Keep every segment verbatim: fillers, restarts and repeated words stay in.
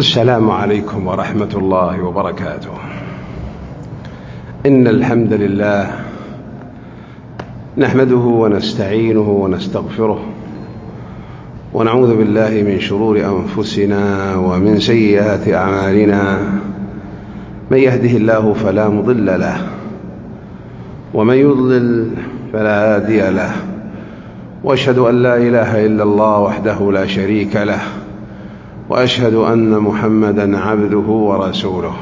السلام عليكم ورحمة الله وبركاته. إن الحمد لله نحمده ونستعينه ونستغفره ونعوذ بالله من شرور أنفسنا ومن سيئات أعمالنا. من يهده الله فلا مضل له ومن يضلل فلا هادي له، وأشهد أن لا إله إلا الله وحده لا شريك له، وأشهد أن محمدًا عبده ورسوله.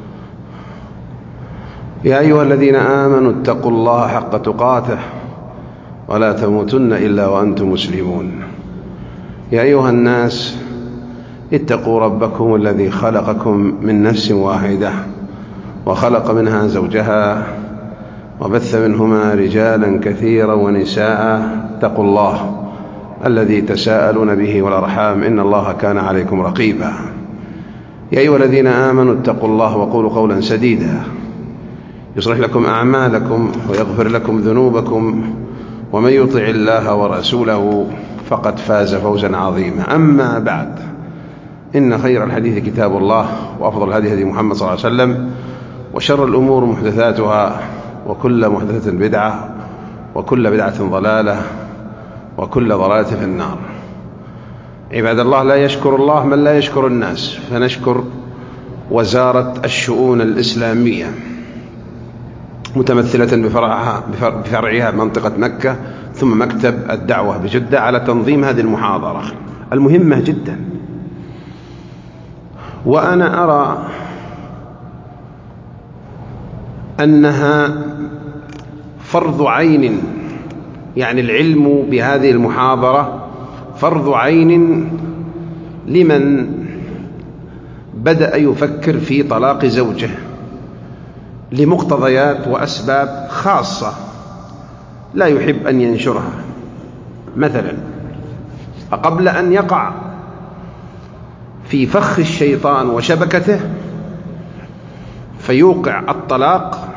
يا أيها الذين آمنوا اتقوا الله حق تقاته ولا تموتن إلا وأنتم مسلمون. يا أيها الناس اتقوا ربكم الذي خلقكم من نفس واحدة وخلق منها زوجها وبث منهما رجالا كثيرا ونساء. اتقوا الله الذي تساءلون به والأرحام إن الله كان عليكم رقيبا. يا أيها الذين آمنوا اتقوا الله وقولوا قولا سديدا يصلح لكم أعمالكم ويغفر لكم ذنوبكم، ومن يطع الله ورسوله فقد فاز فوزا عظيما. أما بعد، إن خير الحديث كتاب الله، وأفضل الهدي هدي محمد صلى الله عليه وسلم، وشر الأمور محدثاتها، وكل محدثة بدعة، وكل بدعة ضلالة، وكل ضلالة في النار. عباد الله، لا يشكر الله من لا يشكر الناس، فنشكر وزارة الشؤون الإسلامية متمثلة بفرعها, بفرعها منطقة مكة، ثم مكتب الدعوة بجدة، على تنظيم هذه المحاضرة المهمة جدا. وأنا أرى أنها فرض عين، يعني العلم بهذه المحاضرة فرض عين لمن بدأ يفكر في طلاق زوجه لمقتضيات وأسباب خاصة لا يحب أن ينشرها. مثلا، قبل أن يقع في فخ الشيطان وشبكته فيوقع الطلاق،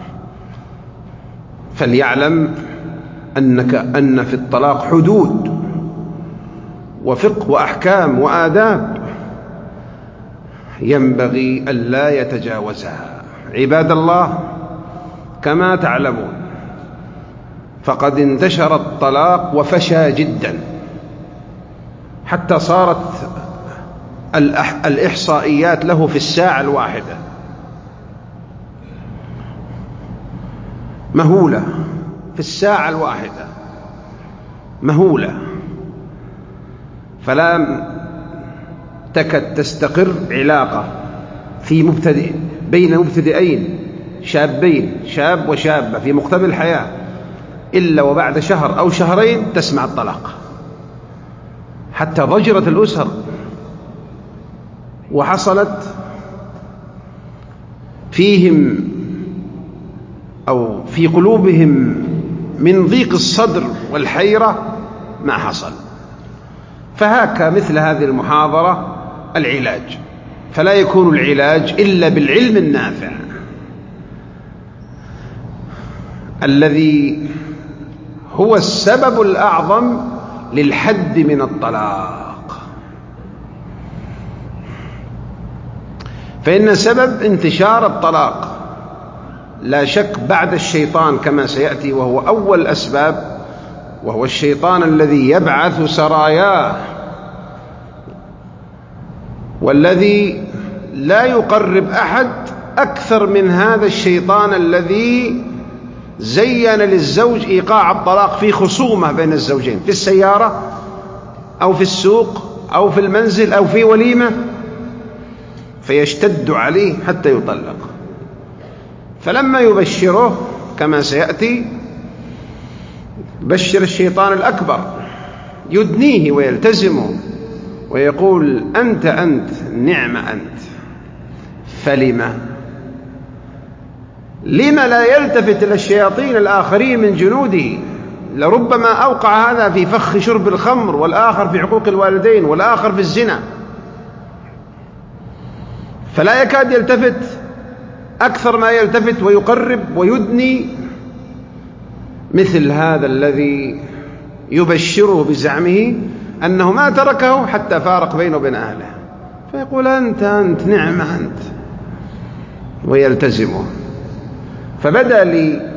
فليعلم أنك أن في الطلاق حدود وفقه وأحكام وآداب ينبغي ألا يتجاوزها. عباد الله، كما تعلمون فقد انتشر الطلاق وفشى جدا، حتى صارت الإحصائيات له في الساعة الواحدة مهولة، في الساعة الواحدة مهولة، فلا تكد تستقر علاقة في مبتدئ بين مبتدئين شابين، شاب وشابة في مقتبل الحياة، إلا وبعد شهر أو شهرين تسمع الطلاق، حتى ضجرت الأسر وحصلت فيهم أو في قلوبهم من ضيق الصدر والحيرة ما حصل. فهاك مثل هذه المحاضرة العلاج، فلا يكون العلاج إلا بالعلم النافع الذي هو السبب الأعظم للحد من الطلاق. فإن سبب انتشار الطلاق لا شك بعد الشيطان كما سيأتي، وهو أول الأسباب، وهو الشيطان الذي يبعث سراياه، والذي لا يقرب أحد أكثر من هذا الشيطان الذي زين للزوج إيقاع الطلاق في خصومة بين الزوجين، في السيارة أو في السوق أو في المنزل أو في وليمة، فيشتد عليه حتى يطلق. فلما يبشره كما سيأتي، بشر الشيطان الأكبر يدنيه ويلتزمه ويقول: أنت أنت نعم أنت. فلما لما لا يلتفت إلى الشياطين الآخرين من جنوده؟ لربما أوقع هذا في فخ شرب الخمر، والآخر في عقوق الوالدين، والآخر في الزنا، فلا يكاد يلتفت أكثر ما يلتفت ويقرب ويدني مثل هذا الذي يبشره بزعمه أنه ما تركه حتى فارق بينه وبين أهله. فيقول أنت أنت نعم أنت ويلتزمه. فبدأ لي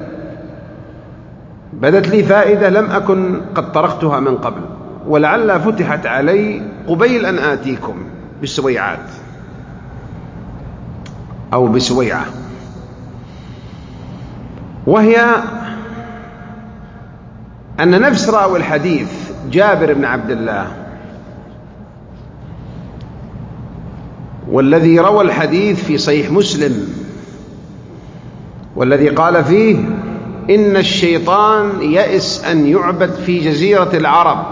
بدت لي فائدة لم أكن قد طرقتها من قبل، ولعل فتحت علي قبيل أن آتيكم بسويعات أو بسويعة، وهي أن نفس راوي الحديث جابر بن عبد الله، والذي روى الحديث في صحيح مسلم، والذي قال فيه إن الشيطان يئس أن يعبد في جزيرة العرب،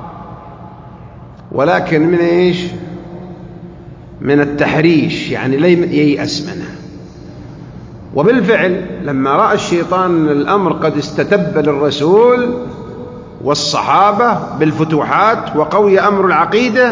ولكن من إيش؟ من التحريش، يعني لا ييأس منه. وبالفعل لما رأى الشيطان الأمر قد استتب للرسول والصحابة بالفتوحات وقوي أمر العقيدة،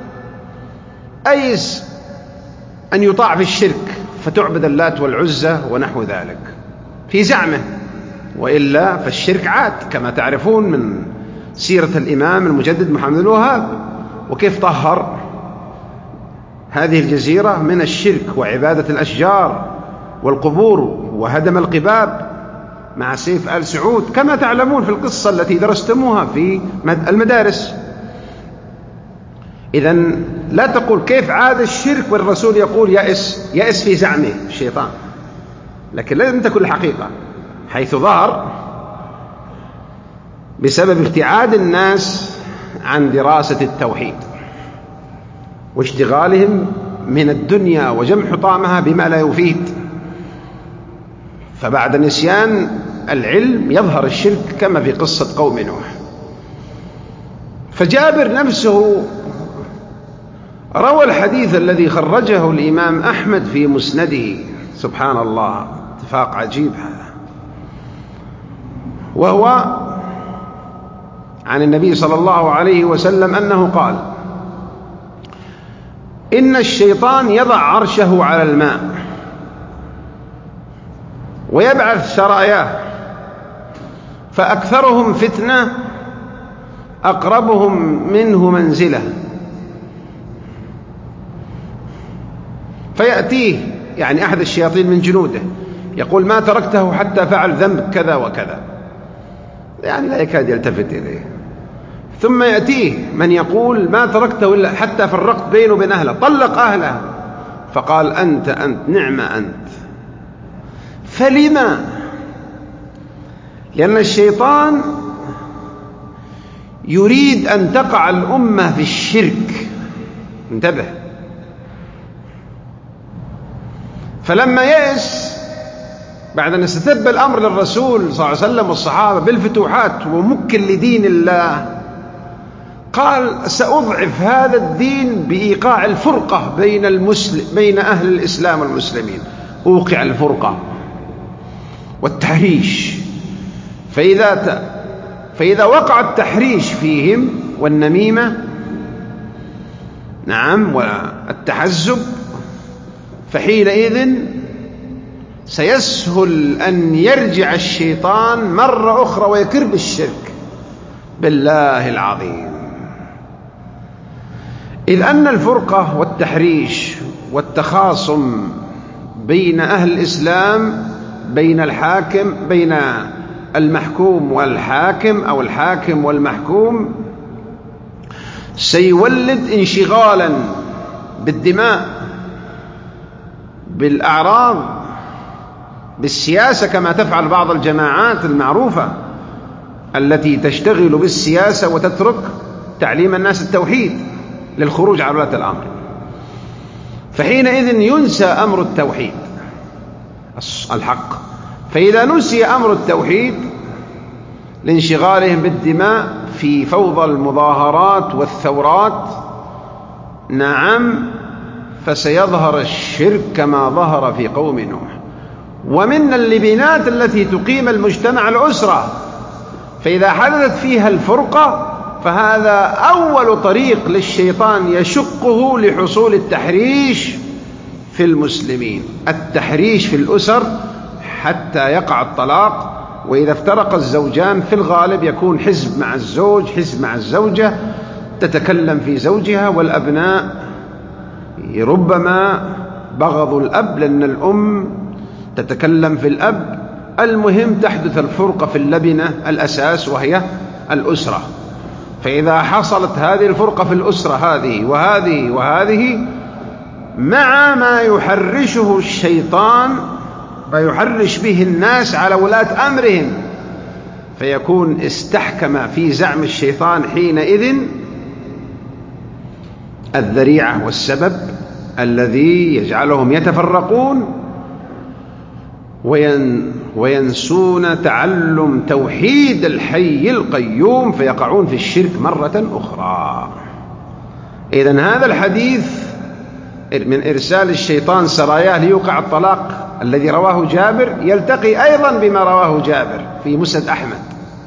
أيس أن يطاع في الشرك فتعبد اللات والعزى ونحو ذلك في زعمه، وإلا فالشرك عاد كما تعرفون من سيرة الإمام المجدد محمد الوهاب، وكيف طهر هذه الجزيرة من الشرك وعبادة الأشجار والقبور وهدم القباب مع سيف آل سعود، كما تعلمون في القصة التي درستموها في المدارس. إذن لا تقول كيف عاد الشرك والرسول يقول يأس يأس في زعمه الشيطان، لكن لازم تكون الحقيقة، حيث ظهر بسبب ابتعاد الناس عن دراسة التوحيد واشتغالهم من الدنيا وجمع حطامها بما لا يفيد، فبعد نسيان العلم يظهر الشرك كما في قصة قوم نوح. فجابر نفسه روى الحديث الذي خرجه الإمام أحمد في مسنده، سبحان الله اتفاق عجيب هذا، وهو عن النبي صلى الله عليه وسلم أنه قال إن الشيطان يضع عرشه على الماء ويبعث سراياه، فأكثرهم فتنة أقربهم منه منزلة، فيأتيه يعني أحد الشياطين من جنوده يقول ما تركته حتى فعل ذنب كذا وكذا، يعني لا يكاد يلتفت إليه، ثم يأتيه من يقول ما تركته إلا حتى فرقت بينه وبين أهله، طلق أهله، فقال أنت أنت نعم أنت. فلما؟ لأن الشيطان يريد أن تقع الأمة في الشرك، انتبه. فلما يأس بعد أن استتب الأمر للرسول صلى الله عليه وسلم والصحابة بالفتوحات ومكن لدين الله، قال سأضعف هذا الدين بإيقاع الفرقة بين المسلم بين أهل الإسلام والمسلمين، أوقع الفرقة والتحريش، فإذا ت... فإذا وقع التحريش فيهم والنميمة نعم والتحزب، فحينئذ سيسهل أن يرجع الشيطان مرة أخرى ويكر بالشرك بالله العظيم. إذ أن الفرقة والتحريش والتخاصم بين أهل الإسلام بين الحاكم بين المحكوم والحاكم أو الحاكم والمحكوم سيولد انشغالا بالدماء بالأعراض بالسياسة، كما تفعل بعض الجماعات المعروفة التي تشتغل بالسياسة وتترك تعليم الناس التوحيد للخروج على ولاة الأمر، فحينئذ ينسى أمر التوحيد الحق. فإذا نسي أمر التوحيد لانشغالهم بالدماء في فوضى المظاهرات والثورات نعم فسيظهر الشرك كما ظهر في قوم نوح. ومن اللبنات التي تقيم المجتمع الأسرة، فإذا حدثت فيها الفرقة فهذا أول طريق للشيطان يشقه لحصول التحريش في المسلمين، التحريش في الأسر حتى يقع الطلاق. وإذا افترق الزوجان في الغالب يكون حزب مع الزوج حزب مع الزوجة، تتكلم في زوجها، والأبناء ربما بغض الأب لأن الأم تتكلم في الأب. المهم تحدث الفرقة في اللبنة الأساس وهي الأسرة. فإذا حصلت هذه الفرقة في الأسرة هذه وهذه وهذه مع ما يحرشه الشيطان ما يحرش به الناس على ولاة أمرهم، فيكون استحكم في زعم الشيطان حينئذ الذريعة والسبب الذي يجعلهم يتفرقون وينسون تعلم توحيد الحي القيوم فيقعون في الشرك مرة أخرى. إذن هذا الحديث من إرسال الشيطان سراياه ليوقع الطلاق الذي رواه جابر يلتقي أيضا بما رواه جابر في مسند أحمد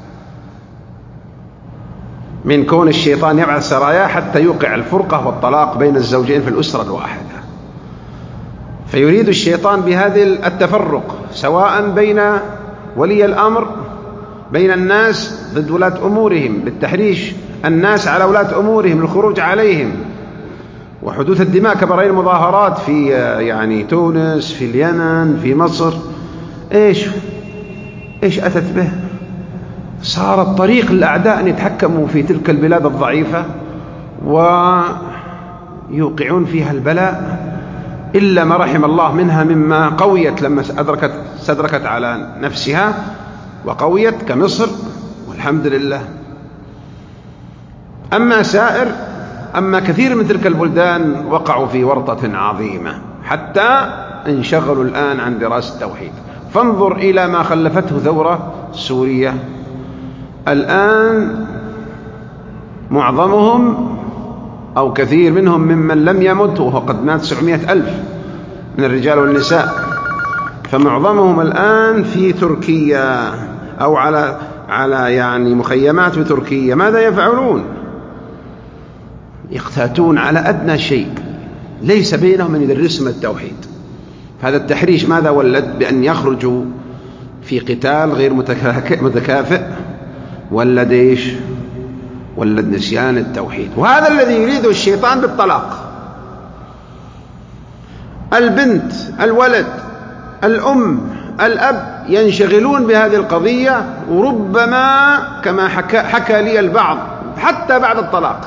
من كون الشيطان يبعث سراياه حتى يوقع الفرقة والطلاق بين الزوجين في الأسرة الواحدة. فيريد الشيطان بهذا التفرق سواء بين ولي الأمر بين الناس ضد ولاة أمورهم بالتحريش الناس على ولاة أمورهم للخروج عليهم وحدوث الدماء كبرين المظاهرات في يعني تونس في اليمن في مصر. إيش إيش أتت به؟ صار الطريق للأعداء أن يتحكموا في تلك البلاد الضعيفة ويوقعون فيها البلاء إلا ما رحم الله منها مما قويت لما أدركت استدركت على نفسها وقويت كمصر والحمد لله. أما سائر أما كثير من تلك البلدان وقعوا في ورطة عظيمة حتى انشغلوا الآن عن دراسة التوحيد. فانظر إلى ما خلفته ثورة سوريا. الآن معظمهم أو كثير منهم ممن لم يمت وهو قد مات سبعمائة ألف من الرجال والنساء، فمعظمهم الآن في تركيا أو على على يعني مخيمات في تركيا. ماذا يفعلون؟ يقتاتون على أدنى شيء ليس بينهم من يدرسهم التوحيد. هذا التحريش ماذا ولد؟ بأن يخرجوا في قتال غير متكافئ ولد إيش؟ ولد نسيان التوحيد. وهذا الذي يريده الشيطان بالطلاق. البنت الولد الأم الأب ينشغلون بهذه القضية وربما كما حكى, حكى لي البعض حتى بعد الطلاق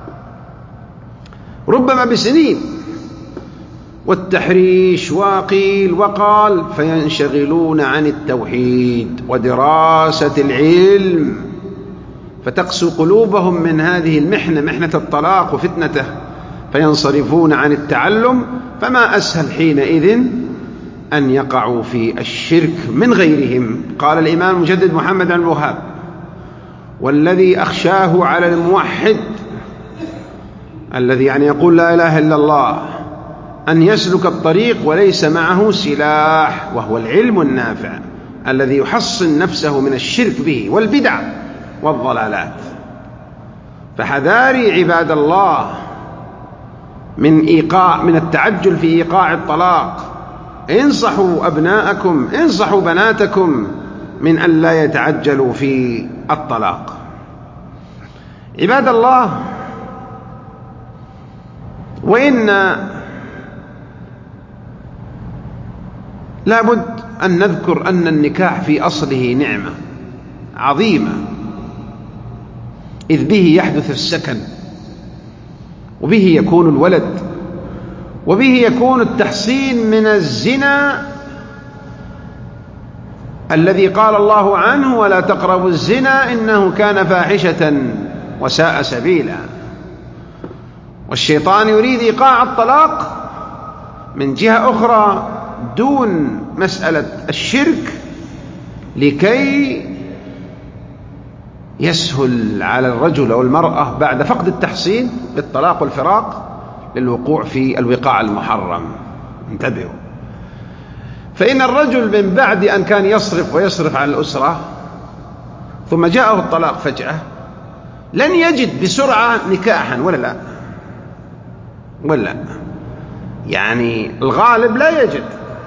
ربما بسنين والتحريش وقيل وقال فينشغلون عن التوحيد ودراسة العلم فتقسو قلوبهم من هذه المحنة محنة الطلاق وفتنته فينصرفون عن التعلم. فما أسهل حينئذ أن يقعوا في الشرك من غيرهم. قال الإمام المجدد محمد بن الوهاب والذي أخشاه على الموحد الذي يعني يقول لا إله إلا الله أن يسلك الطريق وليس معه سلاح وهو العلم النافع الذي يحصن نفسه من الشرك به والبدع والضلالات. فحذاري عباد الله من إيقاع من التعجل في إيقاع الطلاق. انصحوا أبناءكم انصحوا بناتكم من أن لا يتعجلوا في الطلاق. عباد الله، وإن لابد أن نذكر أن النكاح في أصله نعمة عظيمة إذ به يحدث السكن وبه يكون الولد وبه يكون التحصين من الزنا الذي قال الله عنه ولا تقربوا الزنا إنه كان فاحشة وساء سبيلا. والشيطان يريد إيقاع الطلاق من جهة أخرى دون مسألة الشرك لكي يسهل على الرجل أو المرأة بعد فقد التحصين بالطلاق والفراق للوقوع في الوقاع المحرم. انتبهوا، فإن الرجل من بعد أن كان يصرف ويصرف على الأسرة ثم جاءه الطلاق فجأة لن يجد بسرعة نكاحا ولا لا ولا يعني الغالب لا يجد.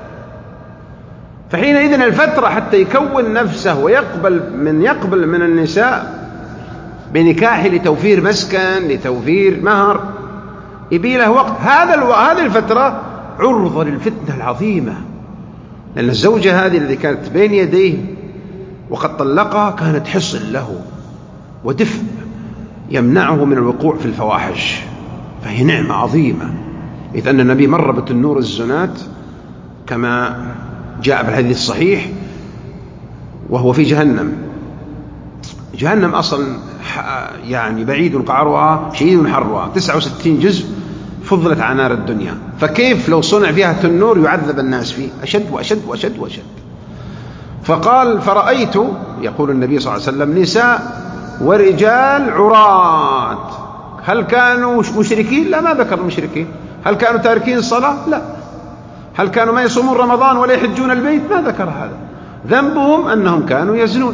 فحينئذ الفترة حتى يكون نفسه ويقبل من يقبل من النساء بنكاح لتوفير مسكن لتوفير مهر يبي له وقت. هذا الو... هذه الفترة عرضة للفتنة العظيمة، لأن الزوجة هذه التي كانت بين يديه وقد طلقها كانت حصن له ودفء يمنعه من الوقوع في الفواحش، فهي نعمة عظيمة. إذ أن النبي مر بالتنور الزنات كما جاء في الحديث الصحيح وهو في جهنم. جهنم أصلا يعني بعيد قعرها شديد حرها، تسعة وستين جزء فضلت عن نار الدنيا، فكيف لو صنع فيها التنور يعذب الناس فيه أشد وأشد وأشد وأشد. فقال فرأيت، يقول النبي صلى الله عليه وسلم، نساء ورجال عراة. هل كانوا مشركين؟ لا، ما ذكر مشركين. هل كانوا تاركين الصلاة؟ لا. هل كانوا ما يصومون رمضان ولا يحجون البيت؟ ما ذكر هذا. ذنبهم أنهم كانوا يزنون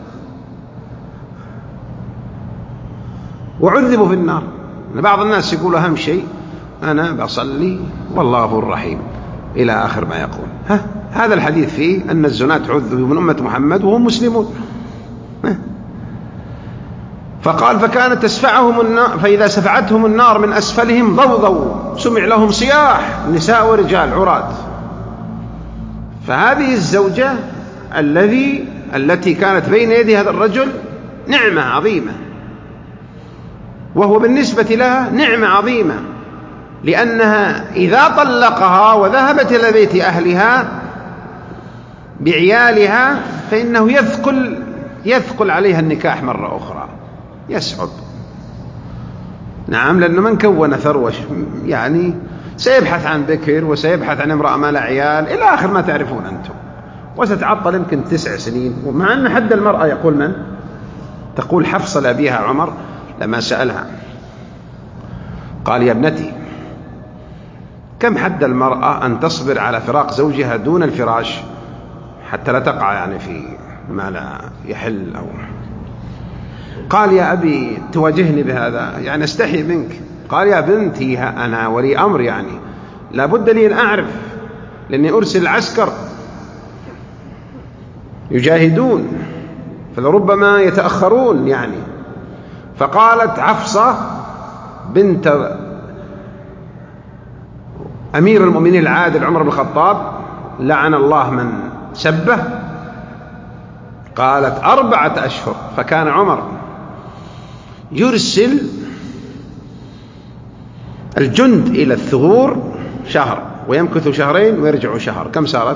وعذبوا في النار. بعض الناس يقول أهم شيء أنا بصلي والله غفور رحيم إلى آخر ما يقول. ها هذا الحديث فيه أن الزنات عذبوا من أمة محمد وهم مسلمون. ها فقال فكانت تسفعهم النار، فإذا سفعتهم النار من أسفلهم ضوضوا، سمع لهم صياح، نساء ورجال عراة. فهذه الزوجة الذي التي كانت بين يدي هذا الرجل نعمة عظيمة، وهو بالنسبة لها نعمة عظيمة، لأنها إذا طلقها وذهبت إلى بيت أهلها بعيالها فإنه يثقل يثقل عليها النكاح مرة أخرى، يصعب. نعم، لأنه من كون ثروة يعني سيبحث عن بكر وسيبحث عن امرأة ما لا عيال إلى آخر ما تعرفون أنتم، وستعطل يمكن تسع سنين. ومع أن حد المرأة يقول من؟ تقول حفصة لأبيها عمر لما سألها قال يا ابنتي كم حد المرأة أن تصبر على فراق زوجها دون الفراش حتى لا تقع يعني في ما لا يحل؟ أو قال يا أبي تواجهني بهذا يعني استحي منك. قال يا بنتي أنا ولي أمر، يعني لابد لي أن أعرف، لأني أرسل العسكر يجاهدون فلربما يتأخرون يعني. فقالت حفصة بنت أمير المؤمنين العادل عمر بن الخطاب لعن الله من سبه، قالت أربعة أشهر. فكان عمر يرسل الجند إلى الثغور شهر ويمكث شهرين ويرجعوا شهر. كم صارت؟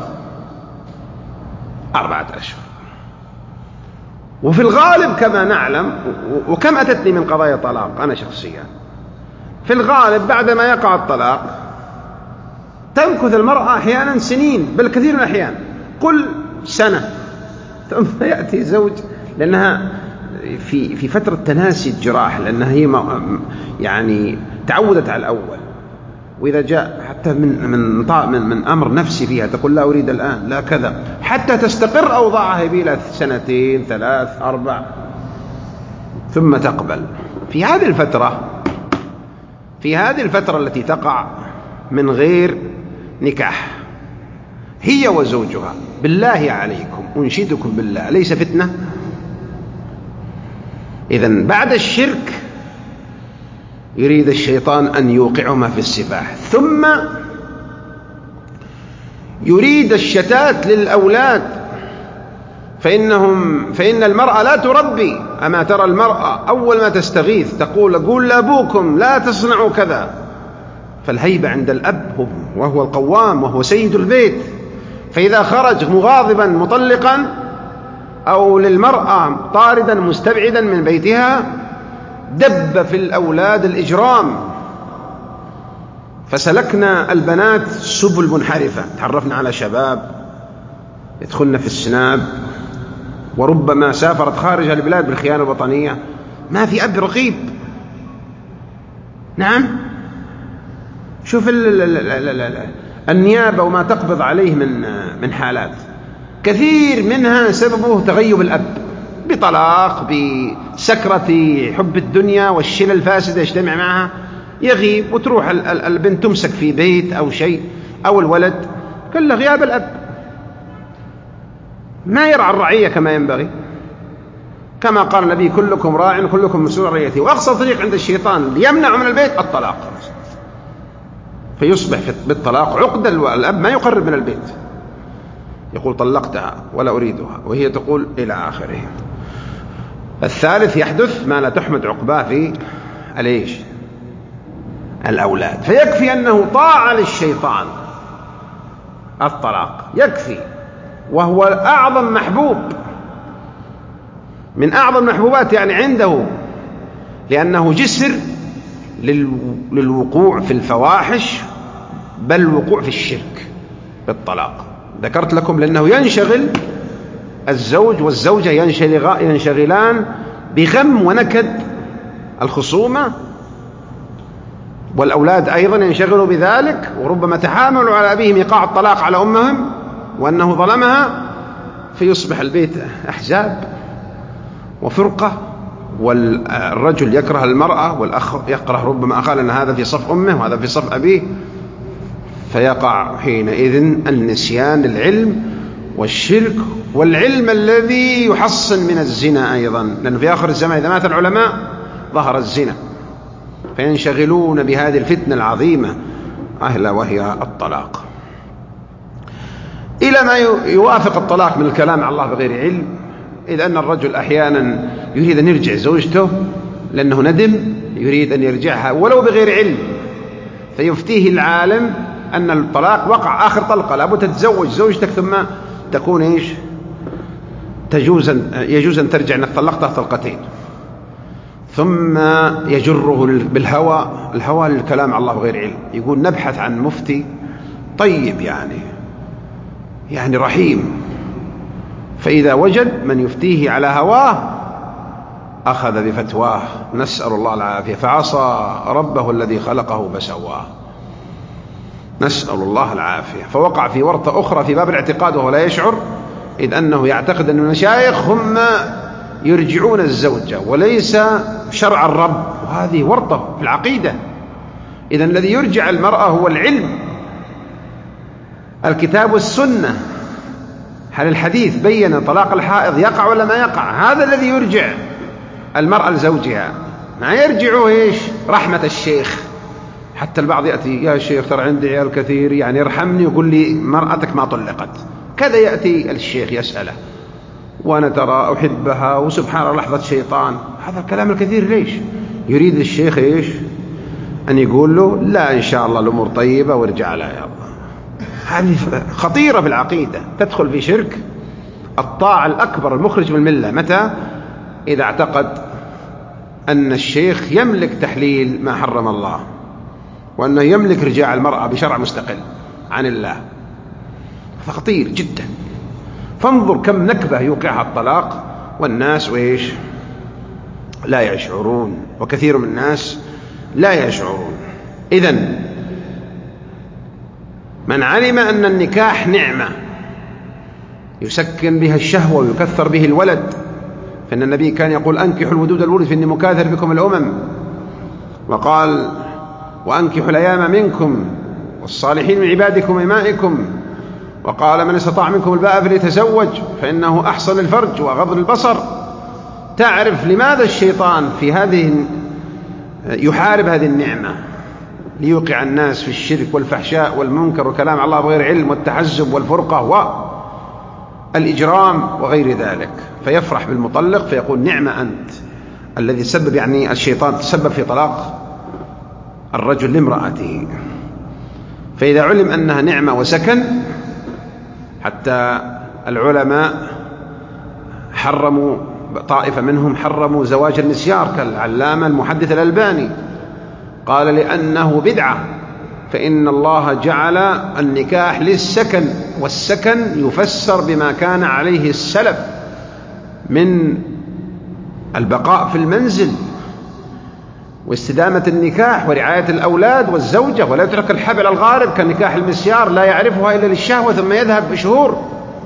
أربعة أشهر. وفي الغالب كما نعلم، وكم أتتني من قضايا طلاق أنا شخصيا، في الغالب بعدما يقع الطلاق تمكث المرأة أحيانا سنين، بل كثير من الأحيان قل سنة، ثم يأتي زوج، لأنها في في فترة تناسي الجراح، لأنها هي يعني تعودت على الأول. وإذا جاء حتى من من من, من أمر نفسي فيها تقول لا أريد الآن، لا كذا، حتى تستقر أوضاعها بلا سنتين ثلاث أربع ثم تقبل. في هذه الفترة في هذه الفترة التي تقع من غير نكاح هي وزوجها، بالله عليكم أنشدكم بالله ليس فتنة؟ إذن بعد الشرك يريد الشيطان أن يوقعهما في السفاح، ثم يريد الشتات للأولاد، فإنهم فإن المرأة لا تربي. أما ترى المرأة أول ما تستغيث تقول قول لأبوكم لا تصنعوا كذا، فالهيبة عند الأب وهو القوام وهو سيد البيت. فإذا خرج مغاضبا مطلقا أو للمرأة طاردا مستبعدا من بيتها دب في الأولاد الإجرام. فسلكنا البنات سبل منحرفة، تعرفنا على شباب يدخلن في السناب، وربما سافرت خارج البلاد بالخيانة الوطنية. ما في أب رقيب. نعم، شوف ال ال ال ال ال النيابة وما تقبض عليه من من حالات كثير منها سببه تغيب الأب بطلاق، بسكرة حب الدنيا والشلة الفاسدة يجتمع معها، يغيب وتروح البنت تمسك في بيت أو شيء، أو الولد، كل غياب الأب، ما يرعى الرعية كما ينبغي. كما قال النبي كلكم راع كلكم مسؤول عن رعيته. وأقصى طريق عند الشيطان ليمنع من البيت الطلاق. فيصبح بالطلاق عقدا، والأب ما يقرب من البيت، يقول طلقتها ولا أريدها، وهي تقول إلى آخره. الثالث يحدث ما لا تحمد عقباه في الإيش الأولاد، فيكفي أنه طاعة للشيطان الطلاق، يكفي، وهو أعظم محبوب من أعظم المحبوبات يعني عنده، لأنه جسر للوقوع في الفواحش، بل الوقوع في الشرك بالطلاق. ذكرت لكم لأنه ينشغل الزوج والزوجة ينشغلان بغم ونكد الخصومة، والأولاد أيضا ينشغلوا بذلك، وربما تحاملوا على أبيهم إيقاع الطلاق على أمهم وأنه ظلمها، فيصبح البيت أحزاب وفرقة، والرجل يكره المرأة والأخ يكره ربما أخاه لأن هذا في صف أمه وهذا في صف أبيه، فيقع حينئذ النسيان العلم والشرك، والعلم الذي يحصن من الزنا أيضا، لأنه في آخر الزمان إذا مات العلماء ظهر الزنا، فينشغلون بهذه الفتنة العظيمة أهلا وهي الطلاق، إلى ما يوافق الطلاق من الكلام على الله بغير علم. إذا أن الرجل أحيانا يريد أن يرجع زوجته لأنه ندم، يريد أن يرجعها ولو بغير علم، فيفتيه العالم أن الطلاق وقع آخر طلقة، لابد تتزوج زوجتك ثم تكون إيش تجوز يجوز أن ترجع أنك طلقتها طلقتين، ثم يجره بالهوى الهوى للكلام على الله بغير علم، يقول نبحث عن مفتي طيب يعني يعني رحيم، فإذا وجد من يفتيه على هواه أخذ بفتواه، نسأل الله العافية، فعصى ربه الذي خلقه فسواه، نسأل الله العافية، فوقع في ورطة أخرى في باب الاعتقاد وهو لا يشعر، إذ أنه يعتقد أن المشايخ هم يرجعون الزوجة وليس شرع الرب، وهذه ورطة في العقيدة. إذن الذي يرجع المرأة هو العلم، الكتاب والسنة، هل الحديث بين طلاق الحائض يقع ولا ما يقع، هذا الذي يرجع المرأة لزوجها، ما يرجعوا إيش رحمة الشيخ. حتى البعض يأتي يا شيخ ترى عندي عيال كثير يعني ارحمني، يقول لي مرأتك ما طلقت، كذا يأتي الشيخ يسأله، وأنا ترى أحبها وسبحان الله لحظة شيطان، هذا الكلام الكثير ليش؟ يريد الشيخ إيش أن يقول له لا إن شاء الله الأمور طيبة وارجع لها يا الله. هذه خطيرة في العقيدة، تدخل في شرك الطاعة الأكبر المخرج من الملة. متى؟ إذا اعتقد أن الشيخ يملك تحليل ما حرم الله، وأنه يملك رجاع المرأة بشرع مستقل عن الله، فخطير جدا. فانظر كم نكبة يوقعها الطلاق والناس وإيش لا يشعرون، وكثير من الناس لا يشعرون. إذن من علم أن النكاح نعمة يسكن بها الشهوة ويكثر به الولد، فإن النبي كان يقول أنكحوا الودود الولد فإني مكاثر بكم الأمم، وقال وأنكحوا الأيام منكم والصالحين من عبادكم وإمائكم، وقال من استطاع منكم الباء فليتزوج فإنه أحصن الفرج وأغض البصر. تعرف لماذا الشيطان في هذه يحارب هذه النعمة؟ ليوقع الناس في الشرك والفحشاء والمنكر وكلام الله بغير علم والتحزب والفرقة والإجرام وغير ذلك، فيفرح بالمطلق فيقول نعمة أنت، الذي سبب يعني الشيطان تسبب في طلاق الرجل لامرأته. فإذا علم أنها نعمة وسكن، حتى العلماء حرموا طائفة منهم حرموا زواج المسيار كالعلامة المحدث الألباني، قال لأنه بدعة، فإن الله جعل النكاح للسكن، والسكن يفسر بما كان عليه السلف من البقاء في المنزل واستدامة النكاح ورعاية الأولاد والزوجة، ولا يترك الحبل الغارب كنكاح المسيار لا يعرفها إلا للشهوة ثم يذهب بشهور.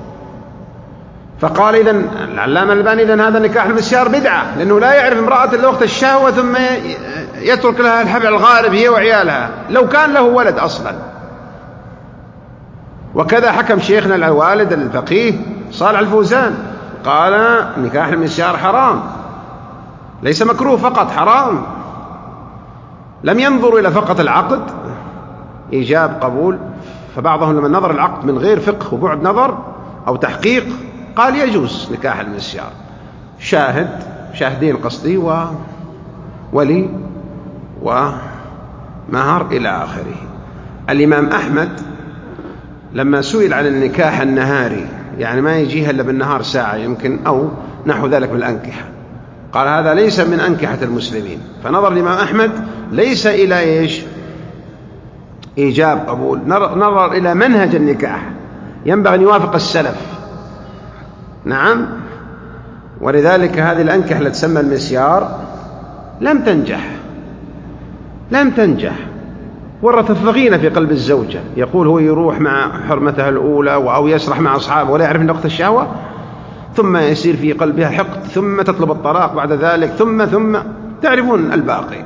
فقال إذن العلامة الألباني إذن هذا نكاح المسيار بدعة، لأنه لا يعرف امرأة إلا وقت الشهوة ثم يترك لها الحبل الغارب هي وعيالها لو كان له ولد أصلا. وكذا حكم شيخنا الوالد الفقيه صالح الفوزان، قال نكاح المسيار حرام، ليس مكروه فقط، حرام. لم ينظر إلى فقط العقد، إيجاب قبول. فبعضهم لما نظر العقد من غير فقه وبعد نظر أو تحقيق قال يجوز نكاح المسيار، شاهد شاهدين قصدي وولي ومهر إلى آخره. الإمام أحمد لما سئل عن النكاح النهاري، يعني ما يجيها إلا بالنهار ساعة يمكن أو نحو ذلك من الأنكحة، قال هذا ليس من أنكحة المسلمين. فنظر الإمام أحمد ليس إلى إيش إيجاب قبول، نظر إلى منهج النكاح ينبغي أن يوافق السلف. نعم. ولذلك هذه الأنكحة التي تسمى المسيار لم تنجح لم تنجح ورث الضغينة في قلب الزوجة، يقول هو يروح مع حرمتها الأولى أو يسرح مع أصحابه ولا يعرف نقطة الشهوة، ثم يصير في قلبها حقد، ثم تطلب الطلاق بعد ذلك، ثم ثم تعرفون الباقي.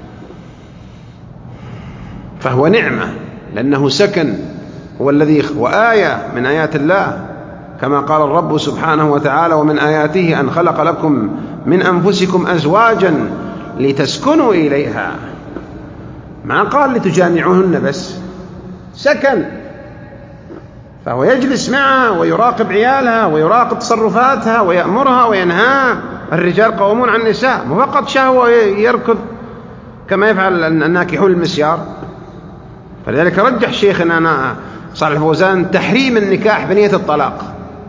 فهو نعمة لأنه سكن، هو الذي وآية من آيات الله كما قال الرب سبحانه وتعالى ومن آياته أن خلق لكم من أنفسكم أزواجا لتسكنوا إليها، ما قال لتجامعوهن بس، سكن. فهو يجلس معها ويراقب عيالها ويراقب تصرفاتها ويأمرها وينهاها. الرجال قوامون عن النساء، مو فقط شهوة يركض كما يفعل الناكحون المسيار. فلذلك رجح شيخنا صالح الفوزان تحريم النكاح بنية الطلاق،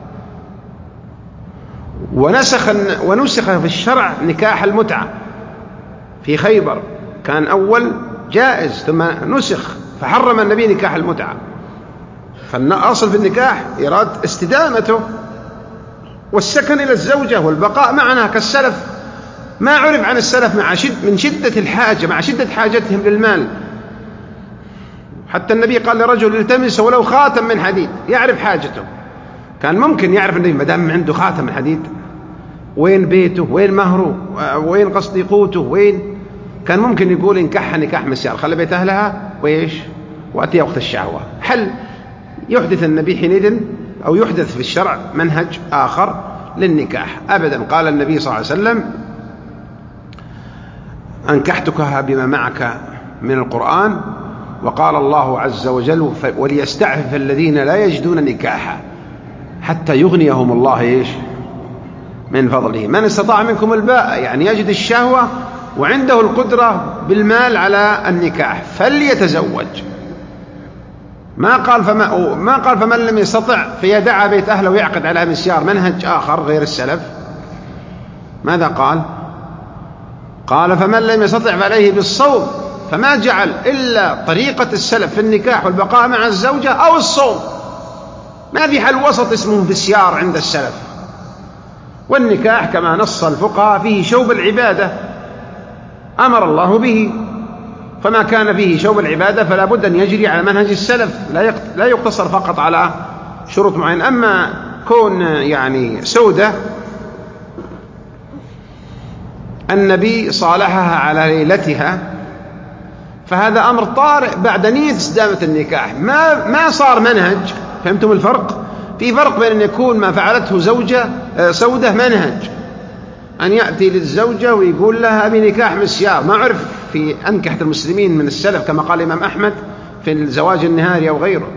ونسخ ونسخ في الشرع نكاح المتعة في خيبر، كان أول جائز ثم نسخ فحرم النبي نكاح المتعة. فالأصل في النكاح إرادة استدامته والسكن إلى الزوجة والبقاء معنا كالسلف. ما عرف عن السلف مع شد من شدة الحاجة مع شدة حاجتهم للمال، حتى النبي قال لرجل التمس ولو خاتم من حديد، يعرف حاجته. كان ممكن يعرف النبي ما دام عنده خاتم من حديد وين بيته وين مهره وين قصدي قوته وين، كان ممكن يقول انكحها نكاح مسيار، خلي بيت أهلها وإيش وأتي وقت الشهوة. حل يحدث النبي حينئذ أو يحدث في الشرع منهج آخر للنكاح أبدا. قال النبي صلى الله عليه وسلم أنكحتكها بما معك من القرآن، وقال الله عز وجل وليستعفف الذين لا يجدون نكاحا حتى يغنيهم الله إيش من فضله. من استطاع منكم الباء يعني يجد الشهوة وعنده القدرة بالمال على النكاح فليتزوج. ما قال فما ما قال فمن لم يستطع فيدع بيت أهله ويعقد على مسيار، منهج آخر غير السلف. ماذا قال؟ قال فمن لم يستطع فعليه بالصوم، فما جعل إلا طريقة السلف في النكاح والبقاء مع الزوجة أو الصوم، ما في حل وسط اسمه مسيار عند السلف. والنكاح كما نص الفقهاء فيه شوب العبادة أمر الله به، فما كان فيه شوب العبادة فلا بد أن يجري على منهج السلف، لا يقتصر فقط على شروط معينة. أما كون يعني سودة النبي صالحها على ليلتها فهذا أمر طارئ بعد نية استدامة النكاح، ما ما صار منهج. فهمتم الفرق؟ في فرق بين أن يكون ما فعلته زوجة سودة منهج، أن يأتي للزوجة ويقول لها أبي نكاح مسيار، ما عرف في أنكحة المسلمين من السلف كما قال الإمام أحمد في الزواج النهاري أو غيره،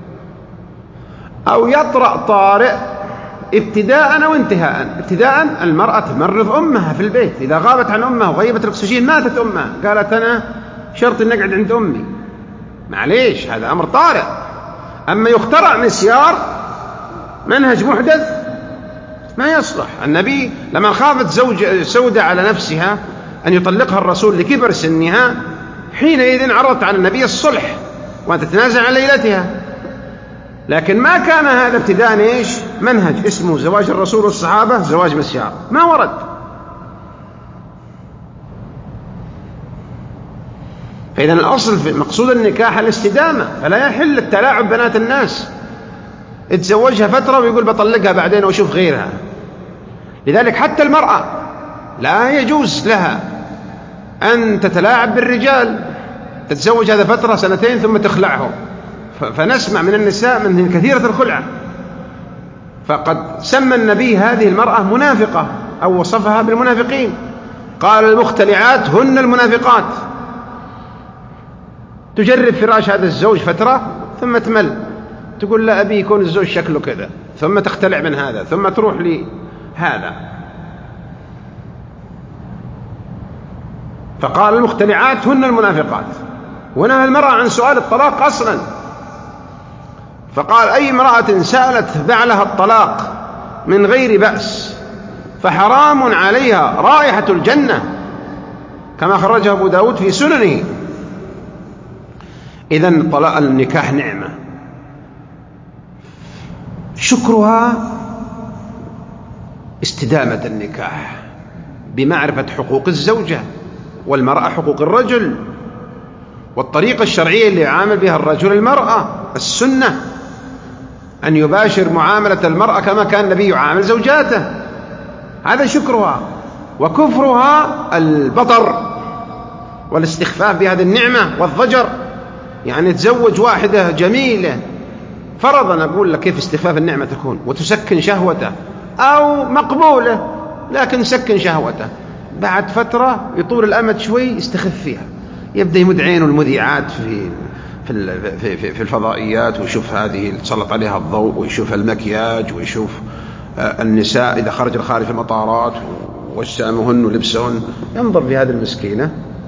أو يطرأ طارئ ابتداء أو انتهاء. ابتداء المرأة تمرض أمها في البيت، إذا غابت عن أمها وغيبت الأكسجين ماتت أمها، قالت أنا شرط أن نقعد عند أمي، معليش هذا أمر طارئ. أما يخترع مسيار منهج محدث ما يصلح. النبي لما خافت زوج سودة على نفسها أن يطلقها الرسول لكبر سنها حينئذ عرضت على النبي الصلح وأن تتنازع عن ليلتها، لكن ما كان هذا ابتداء إيش منهج اسمه زواج الرسول والصحابة زواج مسيار، ما ورد. فإذا الأصل في مقصود النكاح الاستدامة، فلا يحل التلاعب بنات الناس، اتزوجها فترة ويقول بطلقها بعدين واشوف غيرها. لذلك حتى المرأة لا يجوز لها أن تتلاعب بالرجال، تتزوج هذا فترة سنتين ثم تخلعه. فنسمع من النساء من كثيرة الخلعة، فقد سمى النبي هذه المرأة منافقة أو وصفها بالمنافقين، قال المختلعات هن المنافقات. تجرب فراش هذا الزوج فترة ثم تمل، تقول لا أبي يكون الزوج شكله كذا، ثم تختلع من هذا، ثم تروح لهذا. فقال المختلعات هن المنافقات، ونهى المرأة عن سؤال الطلاق أصلا. فقال أي امرأة سألت بعلها الطلاق من غير بأس فحرام عليها رائحة الجنة، كما خرجه أبو داود في سننه. إذن طلاق النكاح نعمة، شكرها استدامة النكاح بمعرفة حقوق الزوجة والمرأة حقوق الرجل، والطريقة الشرعية اللي يعامل بها الرجل المرأة، السنة أن يباشر معاملة المرأة كما كان النبي يعامل زوجاته، هذا شكرها. وكفرها البطر والاستخفاف بهذه النعمة والضجر، يعني تزوج واحدة جميلة فرضا، أقول لك كيف استخفاف النعمة تكون، وتسكن شهوته، أو مقبولة لكن سكن شهوته، بعد فترة يطول الأمد شوي يستخف فيها، يبدأ يمد عينه المذيعات في في في الفضائيات، ويشوف هذه تسلط عليها الضوء، ويشوف المكياج، ويشوف النساء إذا خرج الخارج في المطارات وجسامهن ولبسهن، ينظر في هذه المسكينة،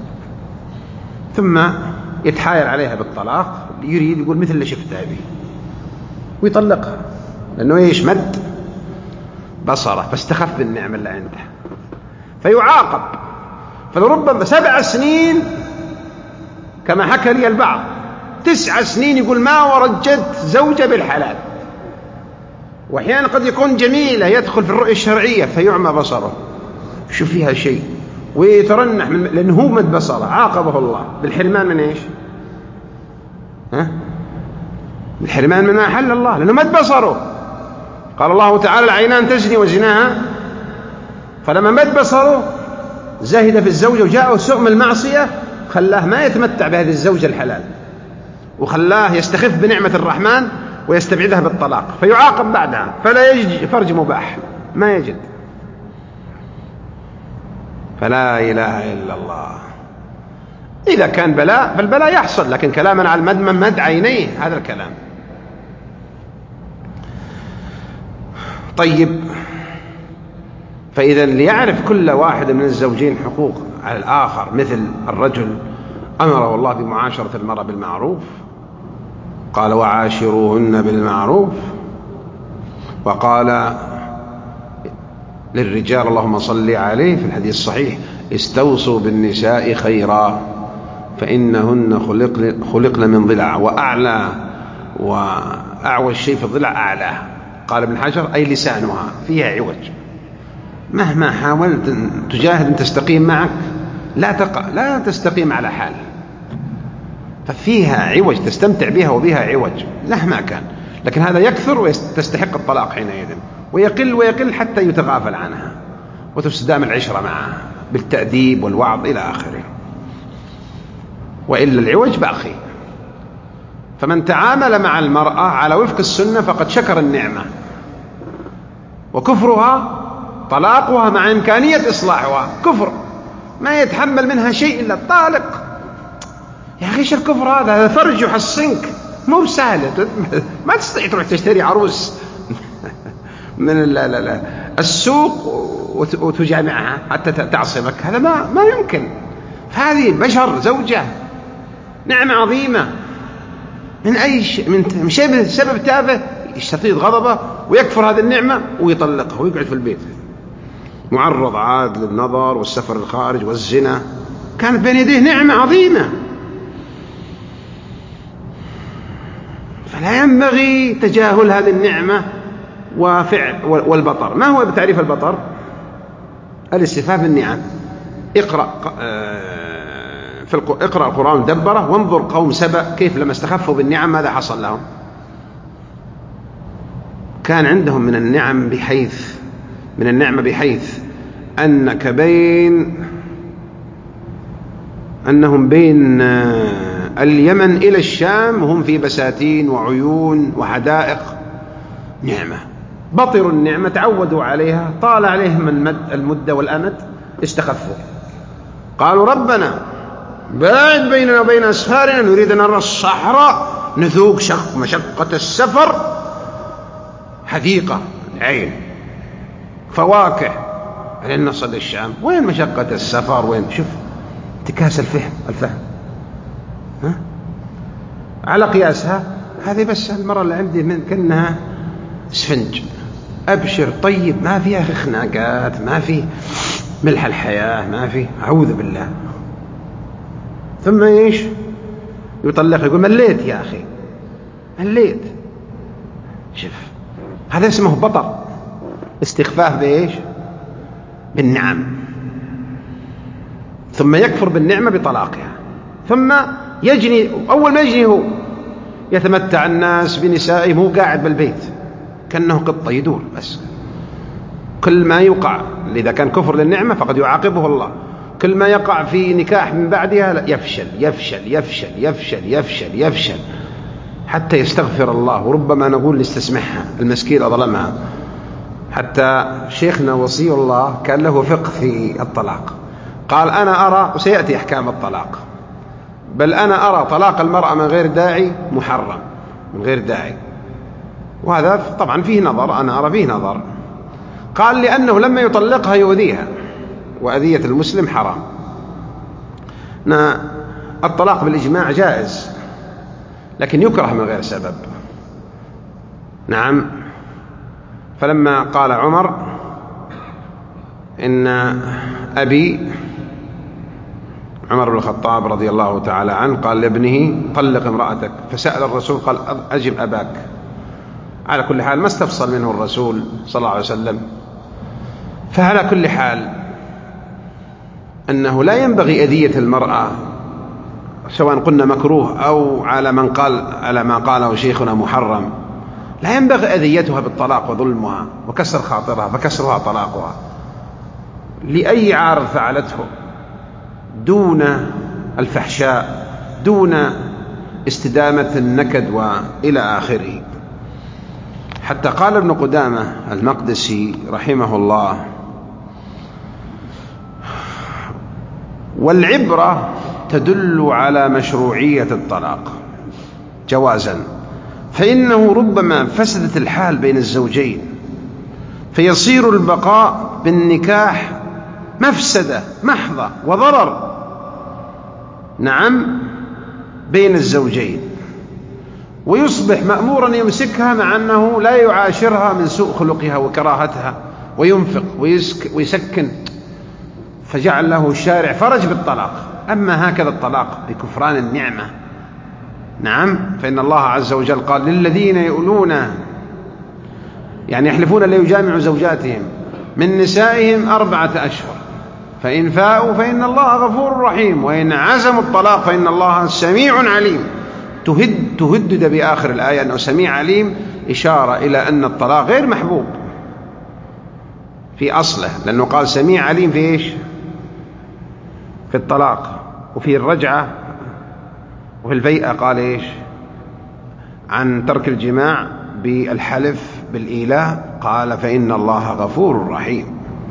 ثم يتحايل عليها بالطلاق، يريد يقول مثل اللي شفتها بي، ويطلقها، لأنه إيش مد بصره فاستخف بالنعمة اللي عنده، فيعاقب. فلربما سبع سنين كما حكى لي البعض، تسع سنين يقول ما ورجت زوجة بالحلال. وأحيانا قد يكون جميلة يدخل في الرؤية الشرعية فيعمى بصره، شوف فيها شيء ويترنح من لأنه هو مد بصره، عاقبه الله بالحرمان من إيش؟ ها؟ بالحرمان من ما أحل الله، لأنه مد بصره. قال الله تعالى العينان تزني وزناها، فلما مد بصره زهد في الزوجة وجاءه سؤم المعصية، خلاه ما يتمتع بهذه الزوجة الحلال، وخلاه يستخف بنعمة الرحمن ويستبعدها بالطلاق، فيعاقب بعدها، فلا يجد فرج مباح، ما يجد. فلا إله إلا الله. إذا كان بلاء فالبلاء يحصل، لكن كلاما على المد من مد عينيه، هذا الكلام. طيب، فإذا ليعرف كل واحد من الزوجين حقوق على الآخر، مثل الرجل أمره الله بمعاشرة المرأة بالمعروف، قال وعاشروهن بالمعروف، وقال للرجال اللهم صل عليه في الحديث الصحيح استوصوا بالنساء خيرا فإنهن خلقن, خلقن من ضلع، وأعلى وأعوج شيء في الضلع أعلاه. قال ابن حجر أي لسانها فيها عوج، مهما حاولت تجاهد أن تستقيم معك لا تقع لا تستقيم على حال، ففيها عوج تستمتع بها وبها عوج مهما كان، لكن هذا يكثر وتستحق الطلاق حينئذ، ويقل ويقل حتى يتغافل عنها وتستدام العشرة معها بالتأديب والوعظ إلى آخره، وإلا العوج باقي. فمن تعامل مع المرأة على وفق السنة فقد شكر النعمة، وكفرها طلاقها مع إمكانية إصلاحها كفر، ما يتحمل منها شيء إلا الطالق. يا أخي ايش الكفر هذا؟ هذا فرج يحصنك، مو بسهل، ما تستطيع تروح تشتري عروس من لا لا لا السوق وتجامعها حتى تعصمك، هذا ما ما يمكن. هذه بشر زوجة نعمة عظيمة، من أي شيء من شيء سبب تافه يستفيد غضبه ويكفر هذه النعمة ويطلقها ويقعد في البيت معرض عاد للنظر والسفر الخارج والزنا، كانت بين يديه نعمة عظيمة. فلا ينبغي تجاهل هذه النعمة وفعل والبطر. ما هو بتعريف البطر؟ الاستخفاف بالنعم. اقرأ في اقرأ القرآن دبره وانظر قوم سبأ كيف لما استخفوا بالنعم ماذا حصل لهم. كان عندهم من النعم بحيث من النعمة بحيث أنك بين أنهم بين اليمن إلى الشام وهم في بساتين وعيون وحدائق، نعمة، بطروا النعمة، تعودوا عليها، طال عليهم المد المدة والأمد، استخفوا، قالوا ربنا باعد بيننا وبين أسفارنا، نريد أن نرى الصحراء نذوق شق مشقة السفر، حديقة العين، فواكه، لين نصل الشام. وين مشقة السفر؟ وين؟ شوف انتكاس الفهم الفهم ها؟ على قياسها هذه بس المرة اللي عندي من كأنها اسفنج، أبشر طيب، ما فيها خناقات، ما في ملح الحياة، ما في، أعوذ بالله. ثم إيش يطلق؟ يقول مليت يا أخي، مليت. شوف هذا اسمه بطر، استخفاف بإيش؟ بالنعم. ثم يكفر بالنعمة بطلاقها، ثم يجني. أول ما يجني هو يتمتع الناس بنسائه، مو قاعد بالبيت كأنه قطة يدور بس. كل ما يوقع، إذا كان كفر للنعمة فقد يعاقبه الله. كل ما يقع في نكاح من بعدها يفشل يفشل يفشل يفشل يفشل يفشل حتى يستغفر الله. وربما نقول نستسمحها، المسكين أظلمها. حتى شيخنا وصي الله كان له فقه في الطلاق، قال أنا أرى، وسيأتي أحكام الطلاق، بل أنا أرى طلاق المرأة من غير داعي محرم، من غير داعي. وهذا طبعا فيه نظر، أنا أرى فيه نظر. قال لأنه لما يطلقها يؤذيها، وأذية المسلم حرام. الطلاق بالإجماع جائز، لكن يكره من غير سبب. نعم. فلما قال عمر إن أبي عمر بن الخطاب رضي الله تعالى عنه قال لابنه طلق امرأتك، فسأل الرسول قال أجب أباك. على كل حال ما استفصل منه الرسول صلى الله عليه وسلم. فعلى كل حال أنه لا ينبغي أذية المرأة، سواء قلنا مكروه أو على من قال على ما قاله شيخنا محرم. لا ينبغي أذيتها بالطلاق وظلمها وكسر خاطرها، فكسرها طلاقها لأي عار فعلته، دون الفحشاء، دون استدامة النكد وإلى آخره. حتى قال ابن قدامة المقدسي رحمه الله: والعبرة تدل على مشروعية الطلاق جوازا، فإنه ربما فسدت الحال بين الزوجين، فيصير البقاء بالنكاح مفسدة محضة وضرر، نعم، بين الزوجين، ويصبح مأمورا يمسكها مع أنه لا يعاشرها من سوء خلقها وكراهتها، وينفق ويسكن، فجعل له الشارع فرج بالطلاق. أما هكذا الطلاق بكفران النعمة، نعم، فإن الله عز وجل قال للذين يؤلون، يعني يحلفون لا يجامع زوجاتهم من نسائهم أربعة أشهر فإن فاءوا فإن الله غفور رحيم، وإن عزموا الطلاق فإن الله سميع عليم. تهد تهدد بآخر الآية أنه سميع عليم، إشارة إلى أن الطلاق غير محبوب في أصله، لأنه قال سميع عليم في إيش؟ في الطلاق، وفي الرجعة، وفي الفيئة قال إيش؟ عن ترك الجماع بالحلف بالإيلاء قال فإن الله غفور رحيم.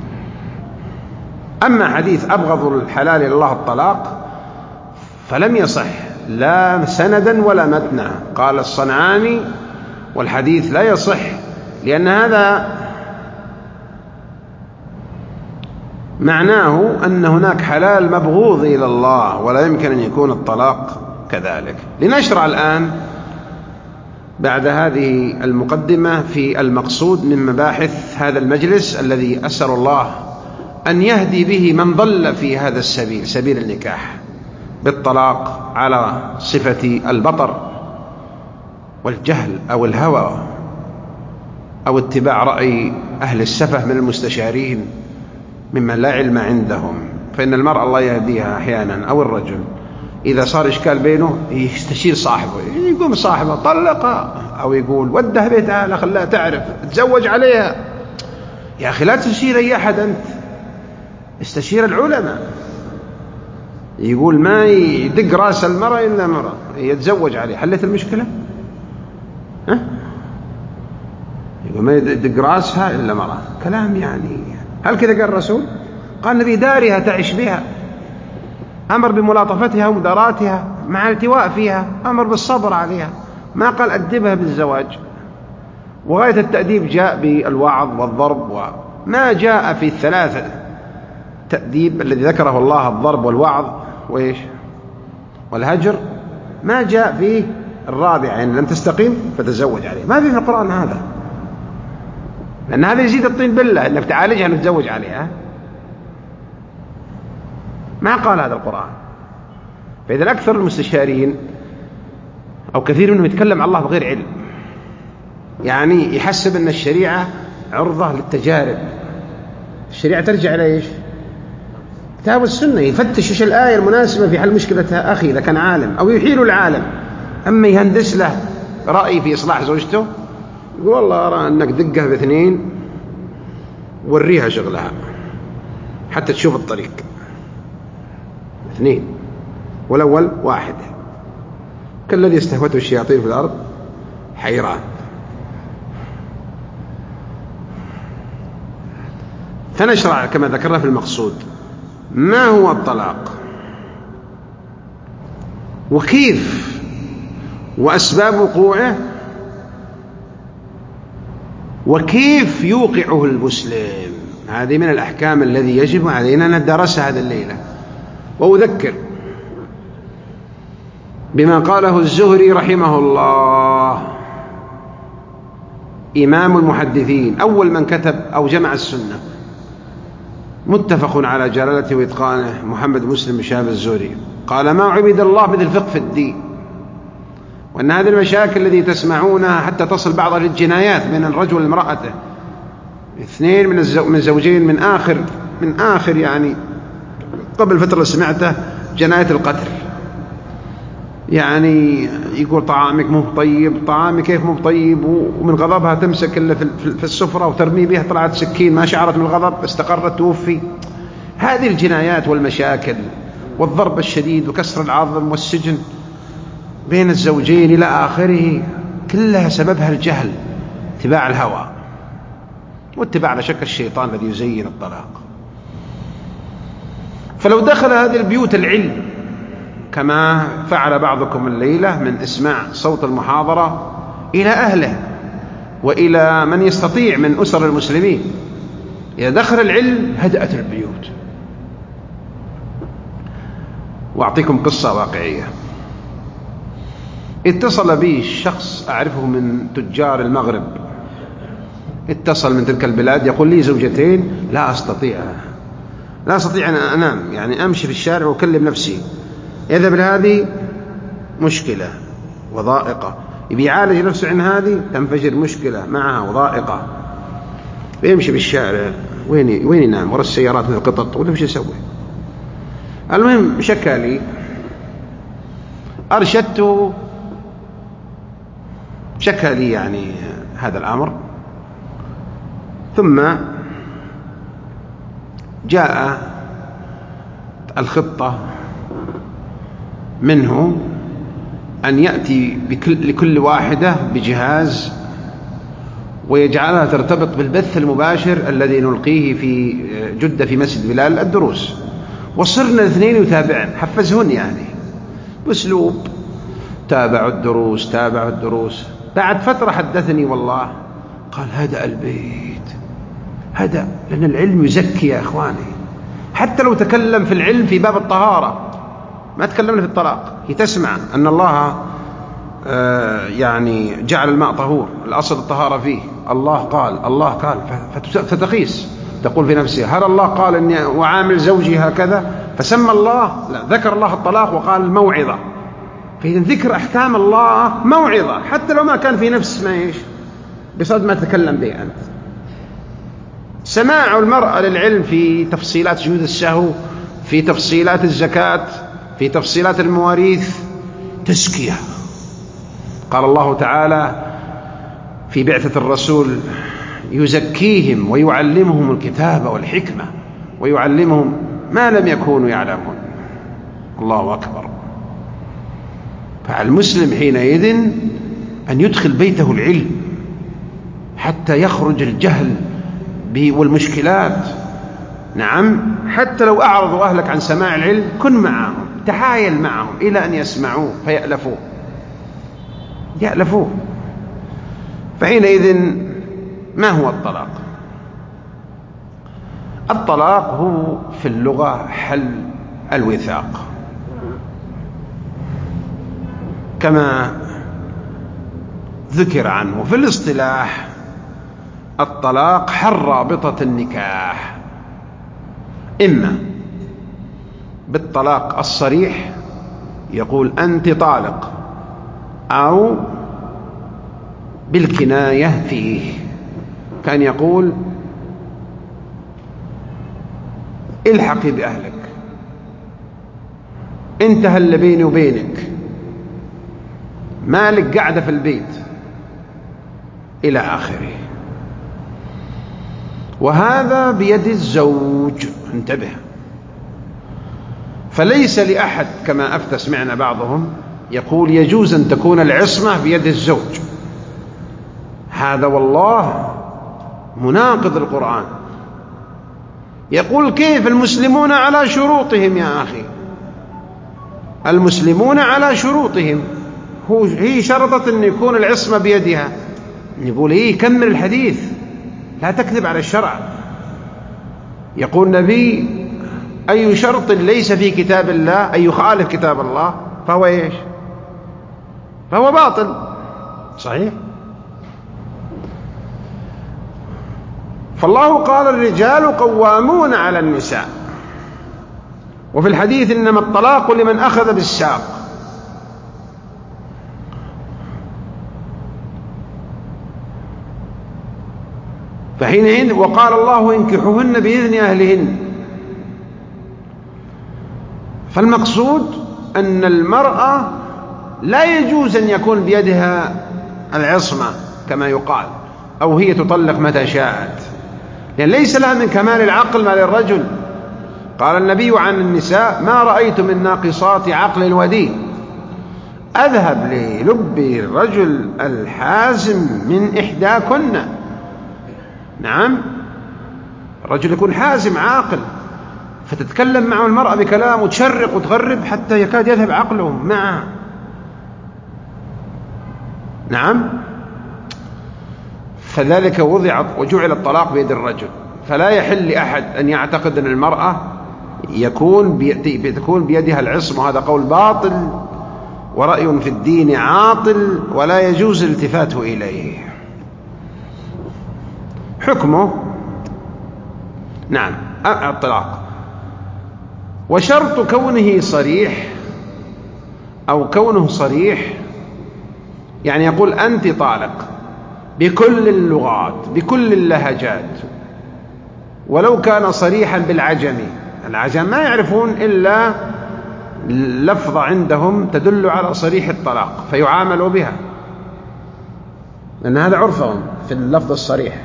أما حديث أبغض الحلال إلى الله الطلاق فلم يصح لا سندا ولا متنا. قال الصنعاني والحديث لا يصح، لأن هذا معناه أن هناك حلال مبغوض إلى الله، ولا يمكن أن يكون الطلاق كذلك. لنشرع الآن بعد هذه المقدمة في المقصود من مباحث هذا المجلس الذي أسأل الله أن يهدي به من ضل في هذا السبيل، سبيل النكاح بالطلاق على صفة البطر والجهل أو الهوى أو اتباع رأي أهل السفه من المستشارين ممن لا علم عندهم. فإن المرأة الله يهديها أحيانا أو الرجل إذا صار إشكال بينه يستشير صاحبه، يقوم صاحبه طلقها، أو يقول وده بيتها لا خلاها تعرف تزوج عليها. يا أخي لا تستشير أي أحد، أنت استشير العلماء. يقول ما يدق رأس المرأة إلا مرأة يتزوج عليه، حلت المشكلة؟ ها؟ يقول ما يدق رأسها إلا مرأة، كلام يعني. هل كذا قال الرسول؟ قال النبي دارها تعيش بها، أمر بملاطفتها ومداراتها مع التواء فيها، أمر بالصبر عليها، ما قال أدبها بالزواج. وغاية التأديب جاء بالوعظ والضرب، وما جاء في الثلاثة تأديب الذي ذكره الله، الضرب والوعظ وإيش والهجر، ما جاء فيه الرابع يعني لم تستقيم فتزوج عليه، ما في في القرآن هذا، لأن هذا يزيد الطين بلة أنك تعالجها أنك تزوج عليها، ما قال هذا القرآن. فإذا أكثر المستشارين أو كثير منهم يتكلم عن الله بغير علم، يعني يحسب أن الشريعة عرضة للتجارب. الشريعة ترجع إلى إيش؟ كتاب والسنة، يفتش إيش الآية المناسبة في حل مشكلة أخي إذا كان عالم، أو يحيل العالم. أما يهندس له رأي في إصلاح زوجته، يقول والله أرى أنك دقها باثنين وريها شغلها حتى تشوف الطريق. اثنين والأول واحد، كالذي استهوته الشياطين في الأرض حيران. فنشرع كما ذكرنا في المقصود ما هو الطلاق، وكيف وأسباب وقوعه، وكيف يوقعه المسلم. هذه من الأحكام الذي يجب علينا أن ندرسها هذه الليلة. وأذكر بما قاله الزهري رحمه الله، إمام المحدثين، أول من كتب أو جمع السنة، متفق على جلالته وإتقانه، محمد مسلم بن شهاب الزهري، قال ما عبد الله مثل الفقه في الدين، وأن هذه المشاكل التي تسمعونها حتى تصل بعضها للجنايات بين الرجل وامرأته، اثنين من الزو... من زوجين، من آخر من آخر يعني قبل فترة سمعته جناية القتل، يعني يقول طعامك مو طيب، طعامي كيف مو طيب، ومن غضبها تمسك إلا في السفرة وترمي بها، طلعت سكين ما شعرت من الغضب استقرت توفي. هذه الجنايات والمشاكل والضرب الشديد وكسر العظم والسجن بين الزوجين إلى آخره، كلها سببها الجهل، اتباع الهوى، واتباع لا شك الشيطان الذي يزين الطلاق. فلو دخل هذه البيوت العلم كما فعل بعضكم الليلة من إسماع صوت المحاضرة إلى أهله وإلى من يستطيع من أسر المسلمين، إذا دخل العلم هدأت البيوت. وأعطيكم قصة واقعية. اتصل بي شخص أعرفه من تجار المغرب، اتصل من تلك البلاد، يقول لي زوجتين لا أستطيع لا أستطيع أن أنام، يعني أمشي في الشارع وأكلم نفسي، يذهب لهذه مشكلة وضائقة، يبي يعالج نفسه عن هذه تنفجر مشكلة معها وضائقة، يمشي بالشارع وين وين ينام ورا السيارات من القطط ولا وش يسوي. المهم شكى لي، أرشدته، شكى لي يعني هذا الأمر، ثم جاء الخطة منه أن يأتي بكل لكل واحدة بجهاز ويجعلها ترتبط بالبث المباشر الذي نلقيه في جدة في مسجد بلال الدروس، وصرنا الاثنين يتابعن، حفزهن يعني بأسلوب، تابعوا الدروس تابعوا الدروس. بعد فترة حدثني والله قال هدأ البيت، هدأ، لأن العلم يزكي يا إخواني. حتى لو تكلم في العلم في باب الطهارة، ما تكلمنا في الطلاق، هي تسمع أن الله آه يعني جعل الماء طهور، الأصل الطهارة فيه، الله قال الله قال، فتقيس، تقول في نفسها هل الله قال إني وعامل زوجي هكذا فسمى الله؟ لا، ذكر الله الطلاق وقال الموعظة. فإذا ذكر أحكام الله موعظة حتى لو ما كان في نفس ما إيش بصدد ما تتكلم به أنت. سماع المرأة للعلم في تفصيلات سجود السهو، في تفصيلات الزكاة، في تفصيلات المواريث تزكية. قال الله تعالى في بعثة الرسول يزكيهم ويعلمهم الكتاب والحكمة ويعلمهم ما لم يكونوا يعلمون. الله أكبر. فالمسلم حينئذ أن يدخل بيته العلم حتى يخرج الجهل والمشكلات، نعم، حتى لو أعرضوا أهلك عن سماع العلم كن معهم، تحايل معهم إلى أن يسمعوه فيألفوه يألفوه فحينئذ ما هو الطلاق؟ الطلاق هو في اللغة حل الوثاق، كما ذكر عنه. في الاصطلاح الطلاق حل رابطة النكاح، إما بالطلاق الصريح يقول أنت طالق، أو بالكناية فيه، كان يقول الحقي بأهلك، انتهى اللي بيني وبينك، مالك قاعدة في البيت، إلى آخره. وهذا بيد الزوج، انتبه. فليس لأحد كما أفتى سمعنا بعضهم يقول يجوز أن تكون العصمة بيد الزوج، هذا والله مناقض القرآن. يقول كيف المسلمون على شروطهم؟ يا أخي المسلمون على شروطهم، هو هي شرطت أن يكون العصمة بيدها. يقول إيه، كمل الحديث، لا تكذب على الشرع. يقول النبي أي شرط ليس في كتاب الله أي يخالف كتاب الله فهو إيش؟ فهو باطل. صحيح. فالله قال الرجال قوامون على النساء، وفي الحديث إنما الطلاق لمن أخذ بالساق. فحينئذ وقال الله انكحوهن بإذن أهلهن. فالمقصود أن المرأة لا يجوز أن يكون بيدها العصمة كما يقال، أو هي تطلق متى شاءت، لأن ليس لها من كمال العقل ما للرجل. قال النبي عن النساء ما رأيت من ناقصات عقل ودين أذهب للب الرجل الحازم من إحداكن. نعم، الرجل يكون حازم عاقل، فتتكلم معه المرأة بكلام وتشرق وتغرب حتى يكاد يذهب عقله معه. نعم. فذلك وضع وجعل الطلاق بيد الرجل، فلا يحل لأحد أن يعتقد أن المرأة يكون بتكون بيدها العصم، وهذا قول باطل ورأي في الدين عاطل ولا يجوز الالتفات إليه. حكمه نعم الطلاق. وشرط كونه صريح أو كونه صريح يعني يقول أنت طالق بكل اللغات بكل اللهجات، ولو كان صريحا بالعجم، العجم ما يعرفون إلا لفظة عندهم تدل على صريح الطلاق فيعاملوا بها، لأن هذا عرفهم في اللفظ الصريح.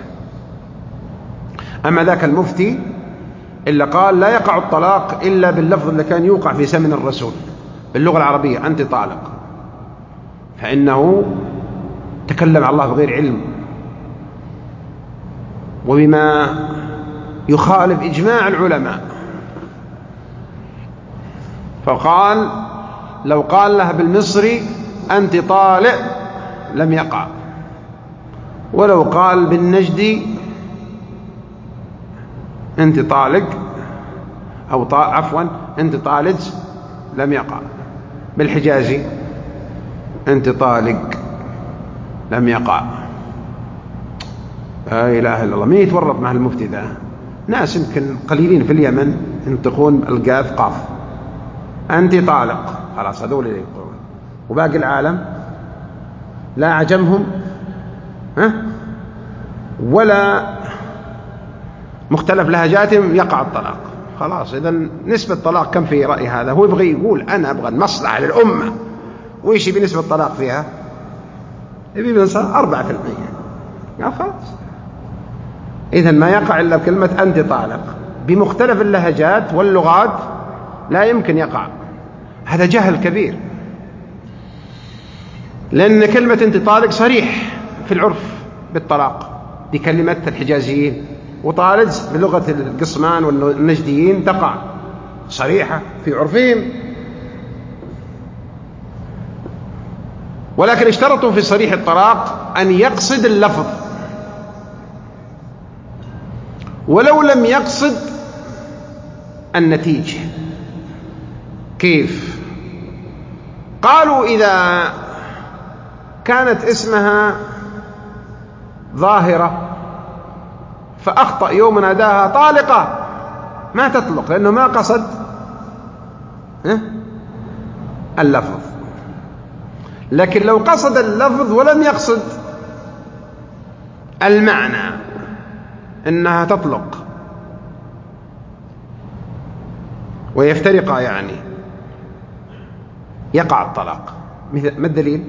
أما ذاك المفتي إلا قال لا يقع الطلاق إلا باللفظ اللي كان يوقع في زمن الرسول باللغة العربية، أنت طالق، فإنه تكلم عن الله بغير علم وبما يخالف إجماع العلماء. فقال لو قال لها بالمصري أنت طالق لم يقع، ولو قال بالنجدي أنت طالق أو طا... عفوا أنت طالج لم يقع، بالحجازي أنت طالق لم يقع. لا إله إلا الله. مين يتورط مع المفتي ذا؟ ناس يمكن قليلين في اليمن ينطقون القاف قاف، أنت طالق، خلاص هذول اللي يقولون، وباقي العالم لا عجمهم ها ولا مختلف لهجاتهم يقع الطلاق. خلاص إذا نسبة الطلاق كم في رأي هذا؟ هو يبغي يقول أنا أبغى المصلحة للأمة، وإيش يبي نسبة الطلاق فيها؟ يبي مثلا أربعة في المية. قال خلاص إذا ما يقع إلا بكلمة أنت طالق، بمختلف اللهجات واللغات لا يمكن يقع. هذا جهل كبير، لأن كلمة أنت طالق صريح في العرف بالطلاق، بكلمة الحجازيين وطالج بلغة القصمان والنجديين تقع صريحة في عرفهم، ولكن اشترطوا في صريح الطلاق أن يقصد اللفظ، ولو لم يقصد النتيجة. كيف؟ قالوا إذا كانت اسمها ظاهرة فأخطأ يوم ناداها طالقة ما تطلق، لأنه ما قصد اللفظ. لكن لو قصد اللفظ ولم يقصد المعنى إنها تطلق ويفترقا يعني يقع الطلاق. ما الدليل؟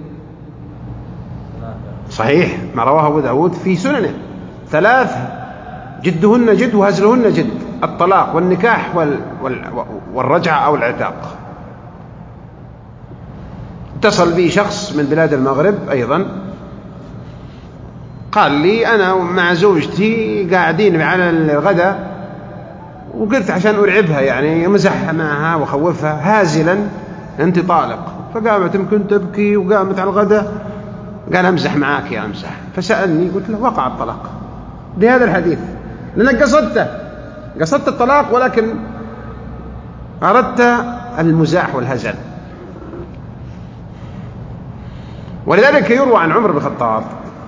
صحيح ما رواه أبو داود في سننه: ثلاث جدهن جد وهزلهن جد: الطلاق والنكاح وال... وال... والرجعة أو العتاق. اتصل بي شخص من بلاد المغرب أيضا، قال لي أنا مع زوجتي قاعدين على الغداء، وقلت عشان أرعبها يعني مزح معها وخوفها هازلا: أنت طالق. فقامت يمكن تبكي وقامت على الغداء، قال أمزح معاك يا أمزح. فسألني قلت له: وقع الطلاق بهذا الحديث، لأنك قصدته قصدت الطلاق ولكن أردت المزاح والهزل. ولذلك يروى عن عمر بن الخطاب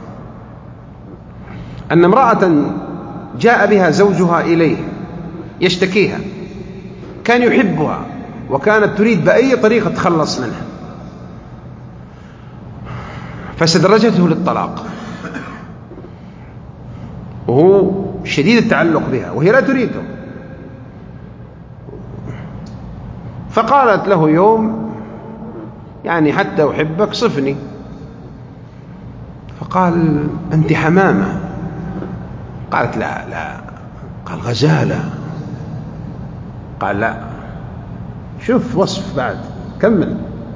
أن امرأة جاء بها زوجها إليه يشتكيها، كان يحبها وكانت تريد بأي طريقة تخلص منها، فاستدرجته للطلاق وهو شديد التعلق بها وهي لا تريده. فقالت له يوم: يعني حتى أحبك صفني. فقال: أنت حمامة. قالت: لا لا. قال: غزالة. قال: لا. شوف وصف بعد، كمل.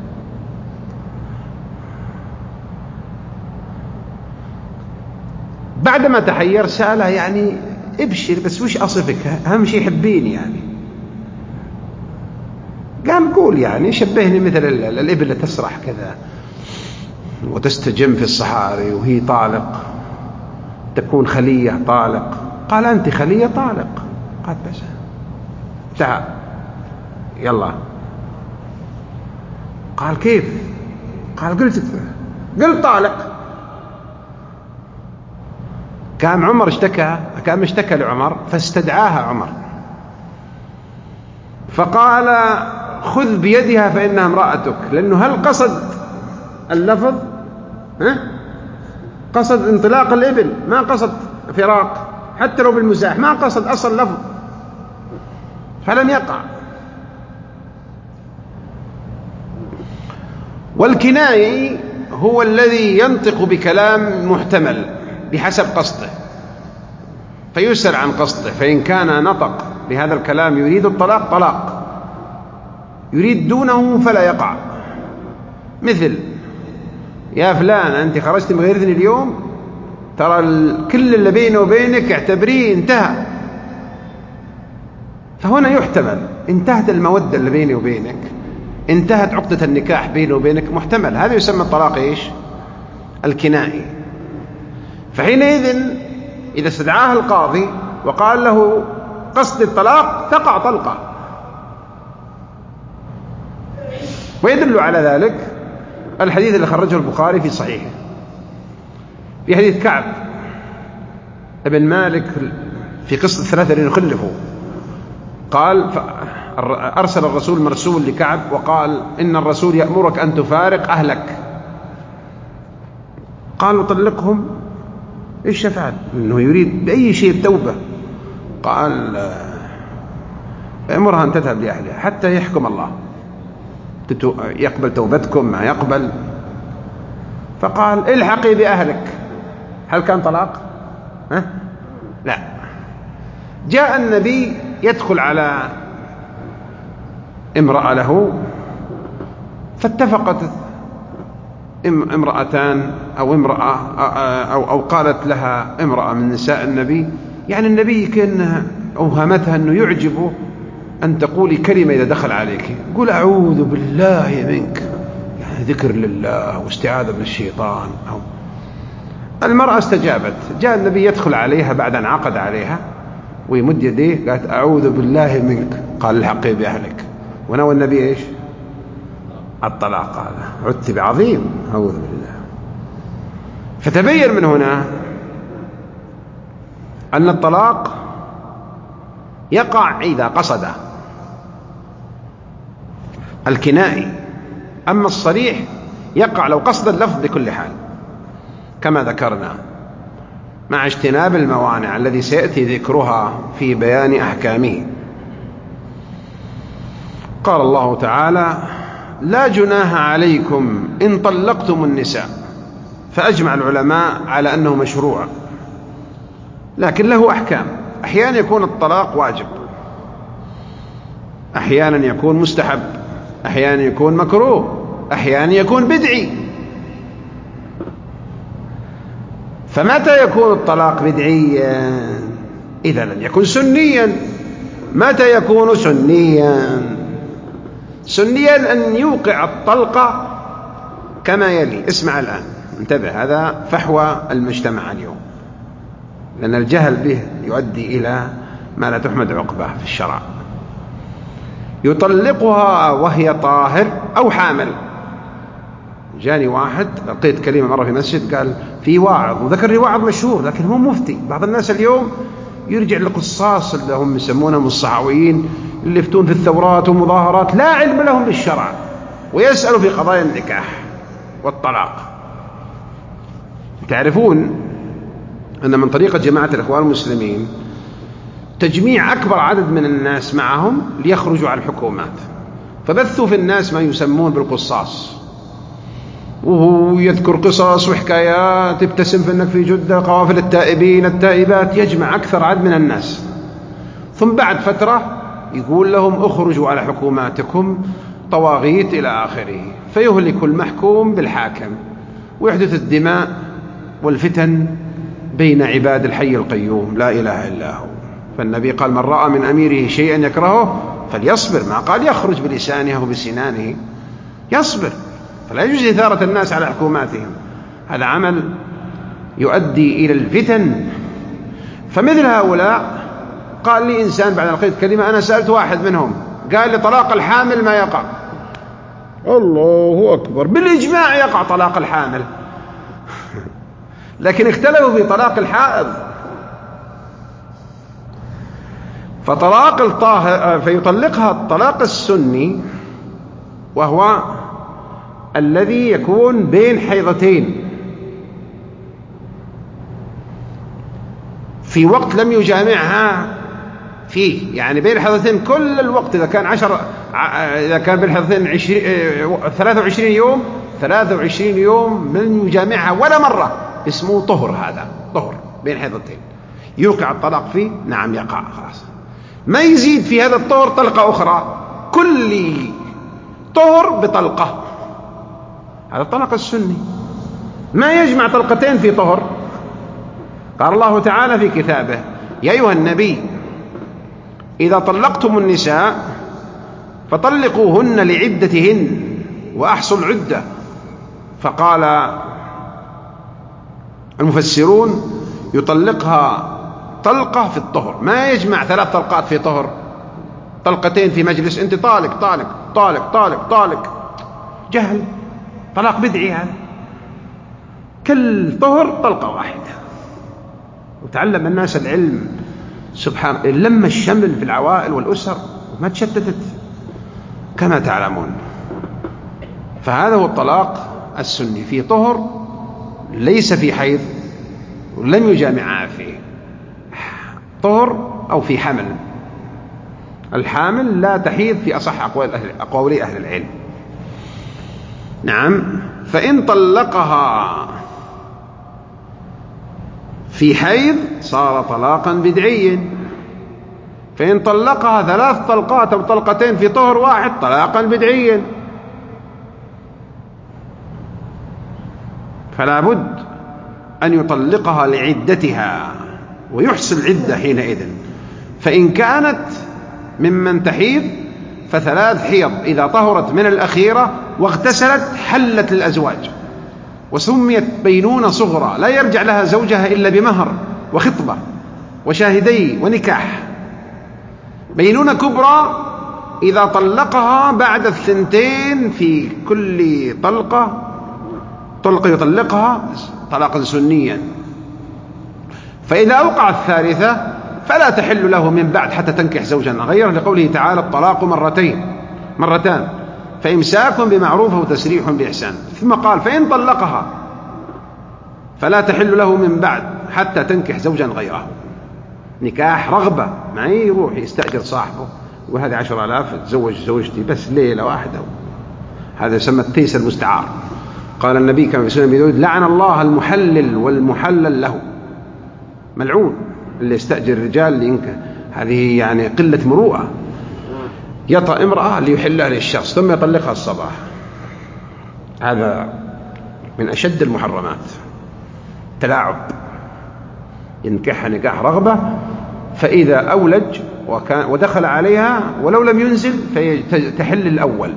بعدما تحير سألها: يعني ابشر بس وش أصفك؟ أهم شيء حبيني يعني. قال: قول يعني شبهني مثل الإبل اللي تسرح كذا وتستجم في الصحاري وهي طالق، تكون خلية طالق. قال: أنت خلية طالق. قال: بس انتهى، يلا. قال: كيف؟ قال: قلت قلت طالق. كان عمر اشتكى كان اشتكى لعمر فاستدعاها عمر فقال: خذ بيدها فإنها امرأتك. لأنه هل قصد اللفظ؟ ها؟ قصد انطلاق الإبل، ما قصد فراق، حتى لو بالمزاح ما قصد أصل اللفظ، فلم يقع. والكناية هو الذي ينطق بكلام محتمل بحسب قصده، فيسأل عن قصده، فإن كان نطق بهذا الكلام يريد الطلاق طلاق، يريد دونه فلا يقع. مثل: يا فلان أنت خرجت من غير إذن اليوم، ترى كل اللي بيني وبينك اعتبريه انتهى. فهنا يحتمل انتهت المودة اللي بيني وبينك، انتهت عقدة النكاح بيني وبينك، محتمل. هذا يسمى الطلاق إيش؟ الكنائي. فحينئذ إذا استدعاه القاضي وقال له قصد الطلاق تقع طلقة. ويدل على ذلك الحديث اللي خرجه البخاري في صحيحه، في حديث كعب ابن مالك في قصة الثلاثة الذين خلفوا. قال: أرسل الرسول مرسول لكعب وقال: إن الرسول يأمرك أن تفارق أهلك. قالوا: طلقهم. إيش يفعل؟ إنه يريد بأي شيء التوبة. قال: أمرها أن تذهب لأهلها حتى يحكم الله، يقبل توبتكم ما يقبل. فقال: الحقي بأهلك. هل كان طلاق؟ ها؟ لا. جاء النبي يدخل على امرأة له، فاتفقت امرأتان أو امرأة أو, أو قالت لها امرأة من نساء النبي: يعني النبي كان أوهمتها أنه يعجبه أن تقولي كلمة إذا دخل عليك، قل أعوذ بالله منك، يعني ذكر لله واستعاذة من الشيطان. أو المرأة استجابت، جاء النبي يدخل عليها بعد أن عقد عليها ويمد يديه، قالت أعوذ بالله منك، قال الحقي بأهلك، ونوى النبي إيش؟ الطلاق. هذا عتب عظيم، أعوذ بالله. فتبين من هنا أن الطلاق يقع إذا قصد الكنائي، أما الصريح يقع لو قصد اللفظ بكل حال كما ذكرنا، مع اجتناب الموانع الذي سيأتي ذكرها في بيان أحكامه. قال الله تعالى: لا جناح عليكم إن طلقتم النساء. فأجمع العلماء على أنه مشروع، لكن له أحكام. أحيانا يكون الطلاق واجب، أحيانا يكون مستحب، أحيانا يكون مكروه، أحيانا يكون بدعي. فمتى يكون الطلاق بدعيا؟ إذا لم يكن سنيا. متى يكون سنيا؟ سنيا أن يوقع الطلقة كما يلي. اسمع الآن، انتبه، هذا فحوى المجتمع اليوم، لأن الجهل به يؤدي إلى ما لا تحمد عقباه في الشرع. يطلقها وهي طاهر أو حامل. جاني واحد، لقيت كلمة مرة في مسجد، قال في واعظ، وذكر لي واعظ مشهور لكن هو مفتي. بعض الناس اليوم يرجع لقصاص اللي هم يسمونهم الصحويين، اللي يفتون في الثورات والمظاهرات، لا علم لهم بالشرع، ويسألوا في قضايا النكاح والطلاق. تعرفون أن من طريقة جماعة الإخوان المسلمين تجميع أكبر عدد من الناس معهم ليخرجوا على الحكومات، فبثوا في الناس ما يسمون بالقصاص، وهو يذكر قصص وحكايات، ابتسم في أنك في جدة، قوافل التائبين التائبات، يجمع أكثر عدد من الناس. ثم بعد فترة يقول لهم اخرجوا على حكوماتكم طواغيت إلى آخره، فيهلك المحكوم بالحاكم، ويحدث الدماء والفتن بين عباد الحي القيوم لا إله إلا هو. فالنبي قال: من رأى من أميره شيئا يكرهه فليصبر، ما قال يخرج بلسانه وبسنانه، يصبر. فلا يجوز إثارة الناس على حكوماتهم، هذا عمل يؤدي إلى الفتن. فمثل هؤلاء، قال لي إنسان بعد أن لقيت كلمة، أنا سألت واحد منهم قال لي طلاق الحامل ما يقع. الله أكبر، بالإجماع يقع طلاق الحامل لكن اختلفوا في طلاق الحائض. فطلاق الطاهر فيطلقها الطلاق السني، وهو الذي يكون بين حيضتين في وقت لم يجامعها فيه، يعني بين حيضتين كل الوقت. إذا كان عشر إذا كان بين حيضتين عشرين ثلاثة وعشرين يوم ثلاثة وعشرين يوم من يجامعها ولا مرة، اسمه طهر. هذا طهر بين حيضتين يوقع الطلاق فيه، نعم يقع خلاص. ما يزيد في هذا الطهر طلقة أخرى، كل طهر بطلقة. هذا الطلاق السني، ما يجمع طلقتين في طهر. قال الله تعالى في كتابه: يا أيها النبي إذا طلقتم النساء فطلقوهن لعدتهن وأحصوا العدة. فقال المفسرون: يطلقها طلقة في الطهر، ما يجمع ثلاث طلقات في طهر، طلقتين في مجلس، أنت طالق طالق طالق طالق طالق، جهل، طلاق بدعي هذا. كل طهر طلقة واحدة. وتعلم الناس العلم، سبحان الله، لما الشمل في العوائل والأسر وما تشتتت كما تعلمون. فهذا هو الطلاق السني، في طهر ليس في حيض ولم يجامعها فيه، طهر أو في حمل. الحامل لا تحيض في أصح أقوال أهل العلم. نعم. فإن طلقها في حيض صار طلاقا بدعيا، فإن طلقها ثلاث طلقات أو طلقتين في طهر واحد طلاقا بدعيا. فلا بد أن يطلقها لعدتها، ويحصل العدة حينئذ. فإن كانت ممن تحيض فثلاث حيض، إذا طهرت من الأخيرة واغتسلت حلت الأزواج، وسميت بينونة صغرى لا يرجع لها زوجها إلا بمهر وخطبة وشاهدي ونكاح. بينونة كبرى إذا طلقها بعد الثنتين في كل طلقة طلقة يطلقها طلاقا سنيا. فإذا أوقع الثالثة فلا تحل له من بعد حتى تنكح زوجا غيره، لقوله تعالى الطلاق مرتين مرتان فإمساك بمعروف وتسريح بإحسان. ثم قال فإن طلقها فلا تحل له من بعد حتى تنكح زوجا غيره. نكاح رغبة، ما يروح يستأجر صاحبه وهذه عشر آلاف تزوج زوجتي بس ليلة واحدة، هذا يسمى التيس المستعار. قال النبي كما في سنن أبي داود لعن الله المحلل والمحلل له، ملعون اللي يستأجر الرجال لينكح، هذه يعني قلة مروءة. يطأ امرأة ليحلها للشخص ثم يطلقها الصباح، هذا من أشد المحرمات. تلاعب، ينكحها نكاح رغبة، فإذا أولج وكان ودخل عليها ولو لم ينزل فتحل الأول،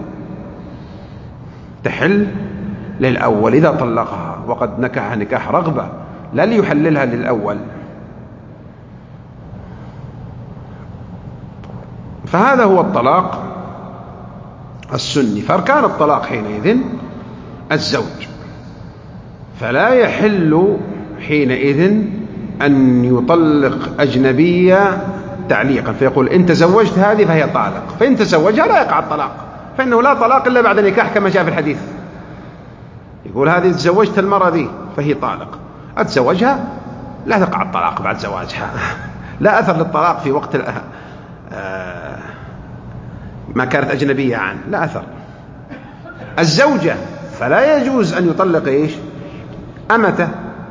تحل للأول إذا طلقها وقد نكح نكاح رغبة، لا ليحللها للأول. فهذا هو الطلاق السني. فأركان الطلاق حينئذ الزوج، فلا يحل حينئذ أن يطلق أجنبية تعليقا فيقول إن تزوجت هذه فهي طالق، فإن تزوجها لا يقع الطلاق، فإنه لا طلاق إلا بعد نكاح كما جاء في الحديث. يقول هذه تزوجت المرأة ذي فهي طالق، أتزوجها لا تقع الطلاق بعد زواجها. لا أثر للطلاق في وقت ما كانت أجنبية عنه، لا أثر. الزوجة فلا يجوز أن يطلق إيش أمته،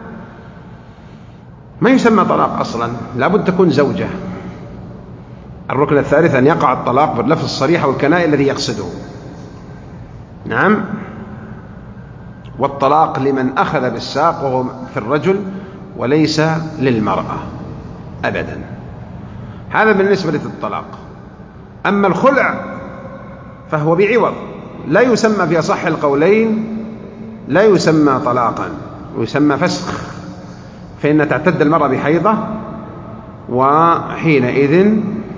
ما يسمى طلاق أصلا، لابد تكون زوجة. الركن الثالث أن يقع الطلاق باللفظ الصريح والكناية الذي يقصده. نعم. والطلاق لمن أخذ بالساق وهو في الرجل وليس للمرأة أبدا. هذا بالنسبة للطلاق. أما الخلع فهو بعوض، لا يسمى في أصح القولين، لا يسمى طلاقا ويسمى فسخ، فإن تعتد المرأة بحيضة، وحينئذ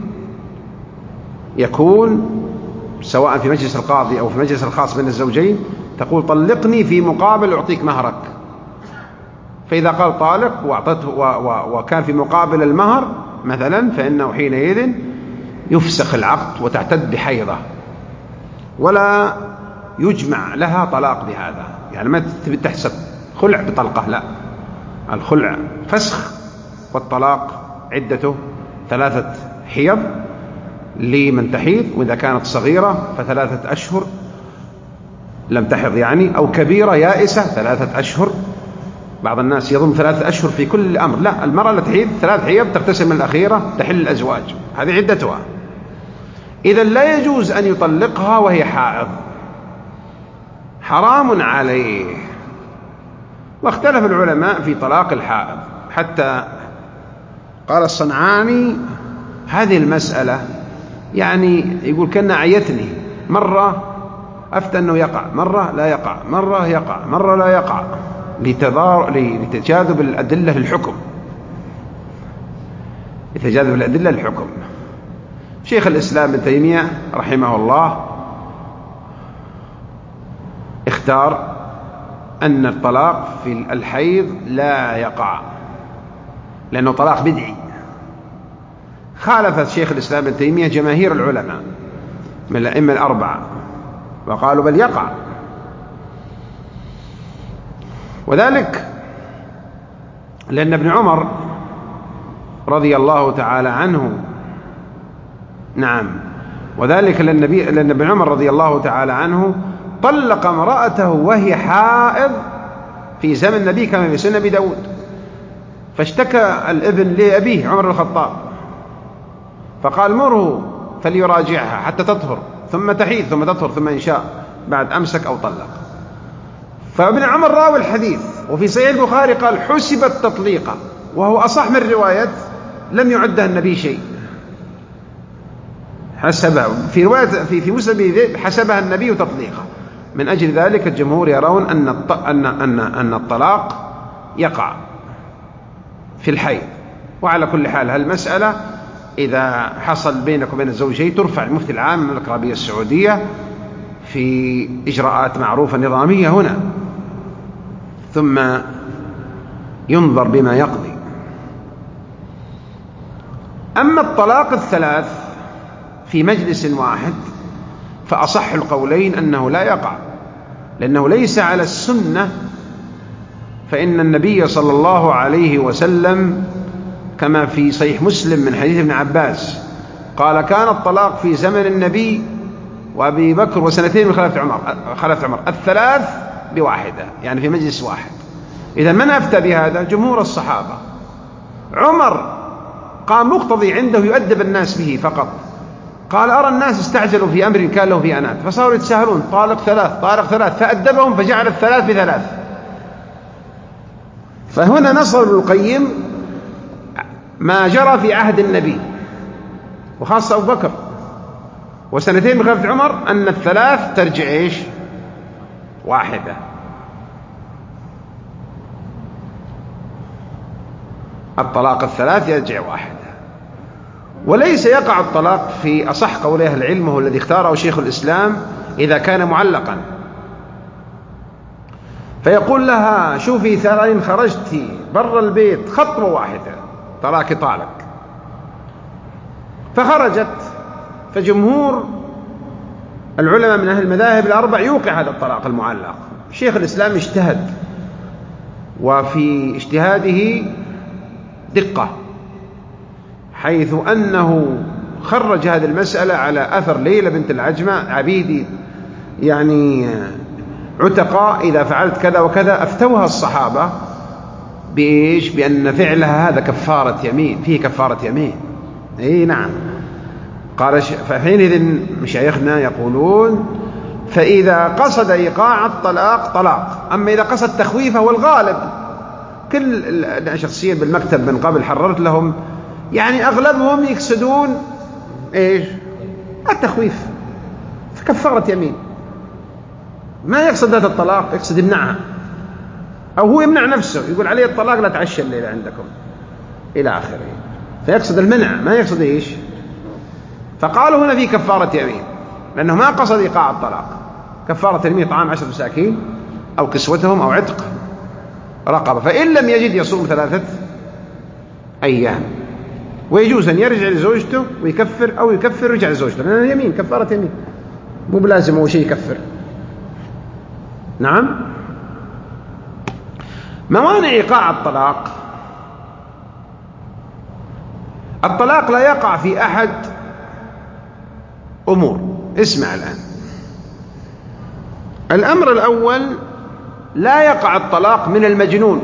يكون سواء في مجلس القاضي أو في مجلس الخاص بين الزوجين تقول طلقني في مقابل أعطيك مهرك، فإذا قال طالق وأعطته وكان في مقابل المهر مثلا فإنه حينئذ يفسخ العقد وتعتد بحيضة، ولا يجمع لها طلاق بهذا. يعني ما تحسب خلع بطلقة، لا، الخلع فسخ، والطلاق عدته ثلاثة حيض لمن تحيض، وإذا كانت صغيرة فثلاثة أشهر لم تحض يعني، أو كبيرة يائسة ثلاثة أشهر. بعض الناس يظن ثلاثة أشهر في كل أمر، لا، المرأة التي تحيض ثلاث حيض تغتسل من الأخيرة تحل الأزواج، هذه عدتها. إذا لا يجوز أن يطلقها وهي حائض، حرام عليه. واختلف العلماء في طلاق الحائض، حتى قال الصنعاني هذه المسألة يعني يقول كأن عيتني، مرة أفتى أنه يقع، مرة لا يقع، مرة يقع، مرة لا يقع، لتضار... لتجاذب الأدلة للحكم، لتجاذب الأدلة للحكم. شيخ الإسلام ابن تيمية رحمه الله اختار أن الطلاق في الحيض لا يقع لأنه طلاق بدعي. خالف شيخ الإسلام ابن تيمية جماهير العلماء من الأئمة الأربعة وقالوا بل يقع، وذلك لأن ابن عمر رضي الله تعالى عنه، نعم، وذلك لأن ابن عمر رضي الله تعالى عنه طلق امرأته وهي حائض في زمن النبي كما في سنن أبي داود، فاشتكى الابن لأبيه عمر بن الخطاب فقال مره فليراجعها حتى تطهر ثم تحيض ثم تطهر ثم إن شاء بعد أمسك أو طلق. فابن عمر راوي الحديث وفي صحيح البخاري قال حسبت تطليقة، وهو أصح من رواية لم يعدها النبي شيء، حسبها في رواية في في مسلم حسبها النبي تطليقا. من أجل ذلك الجمهور يرون أن أن أن أن الطلاق يقع في الحيض. وعلى كل حال هالمسألة إذا حصل بينك وبين الزوج شيء ترفع المفتي العام من المملكة العربية السعودية في إجراءات معروفة نظامية هنا، ثم ينظر بما يقضي. أما الطلاق الثلاث في مجلس واحد فأصح القولين أنه لا يقع، لأنه ليس على السنة. فإن النبي صلى الله عليه وسلم كما في صحيح مسلم من حديث ابن عباس قال: كان الطلاق في زمن النبي وأبي بكر وسنتين من خلافة عمر خلافة عمر الثلاث بواحدة، يعني في مجلس واحد. إذا من أفتى بهذا؟ جمهور الصحابة. عمر قام مقتضي عنده يؤدب الناس به فقط، قال: أرى الناس استعجلوا في أمر كان له في أنات، فصاروا يتساهلون، طالق ثلاث طالق ثلاث، فأدبهم فجعل الثلاث بثلاث. فهنا نصر ابن القيم ما جرى في عهد النبي وخاصة أبو بكر وسنتين من خلافة عمر، أن الثلاث ترجع إيش؟ واحدة. الطلاق الثلاث يرجع واحدة. وليس يقع الطلاق في أصح قولي أهل العلم، وهو الذي اختاره شيخ الإسلام، إذا كان معلقا، فيقول لها: شوفي ثلاثين خرجتي برا البيت خطوة واحدة طلاق طالق، فخرجت. فجمهور العلماء من أهل المذاهب الأربع يوقع هذا الطلاق المعلق. شيخ الإسلام اجتهد، وفي اجتهاده دقة، حيث أنه خرج هذه المسألة على أثر ليلى بنت العجمة: عبيدي يعني عتقاء إذا فعلت كذا وكذا. أفتوها الصحابة بإيش؟ بأن فعلها هذا كفارة يمين، فيه كفارة يمين. أي نعم. قال فحينئذ مشايخنا يقولون: فإذا قصد إيقاع الطلاق طلاق، أما إذا قصد تخويفه والغالب. كل شخصيا بالمكتب من قبل حررت لهم، يعني أغلبهم يقصدون إيش؟ التخويف، فكفارة يمين. ما يقصد ذات الطلاق، يقصد يمنعها، أو هو يمنع نفسه، يقول عليه الطلاق لا تعشى الليلة عندكم إلى آخره، فيقصد المنع ما يقصد إيش. فقالوا هنا في كفارة يمين، لأنه ما قصد إيقاع الطلاق. كفارة يمين طعام عشرة مساكين أو كسوتهم أو عتق رقبة، فإن لم يجد يصوم ثلاثة أيام. ويجوز أن يرجع لزوجته ويكفر، أو يكفر رجع لزوجته، لأنه يمين كفارة يمين، مو بلازم هو شيء يكفر. نعم. موانع إيقاع الطلاق: الطلاق لا يقع في أحد أمور. اسمع الآن. الأمر الأول: لا يقع الطلاق من المجنون،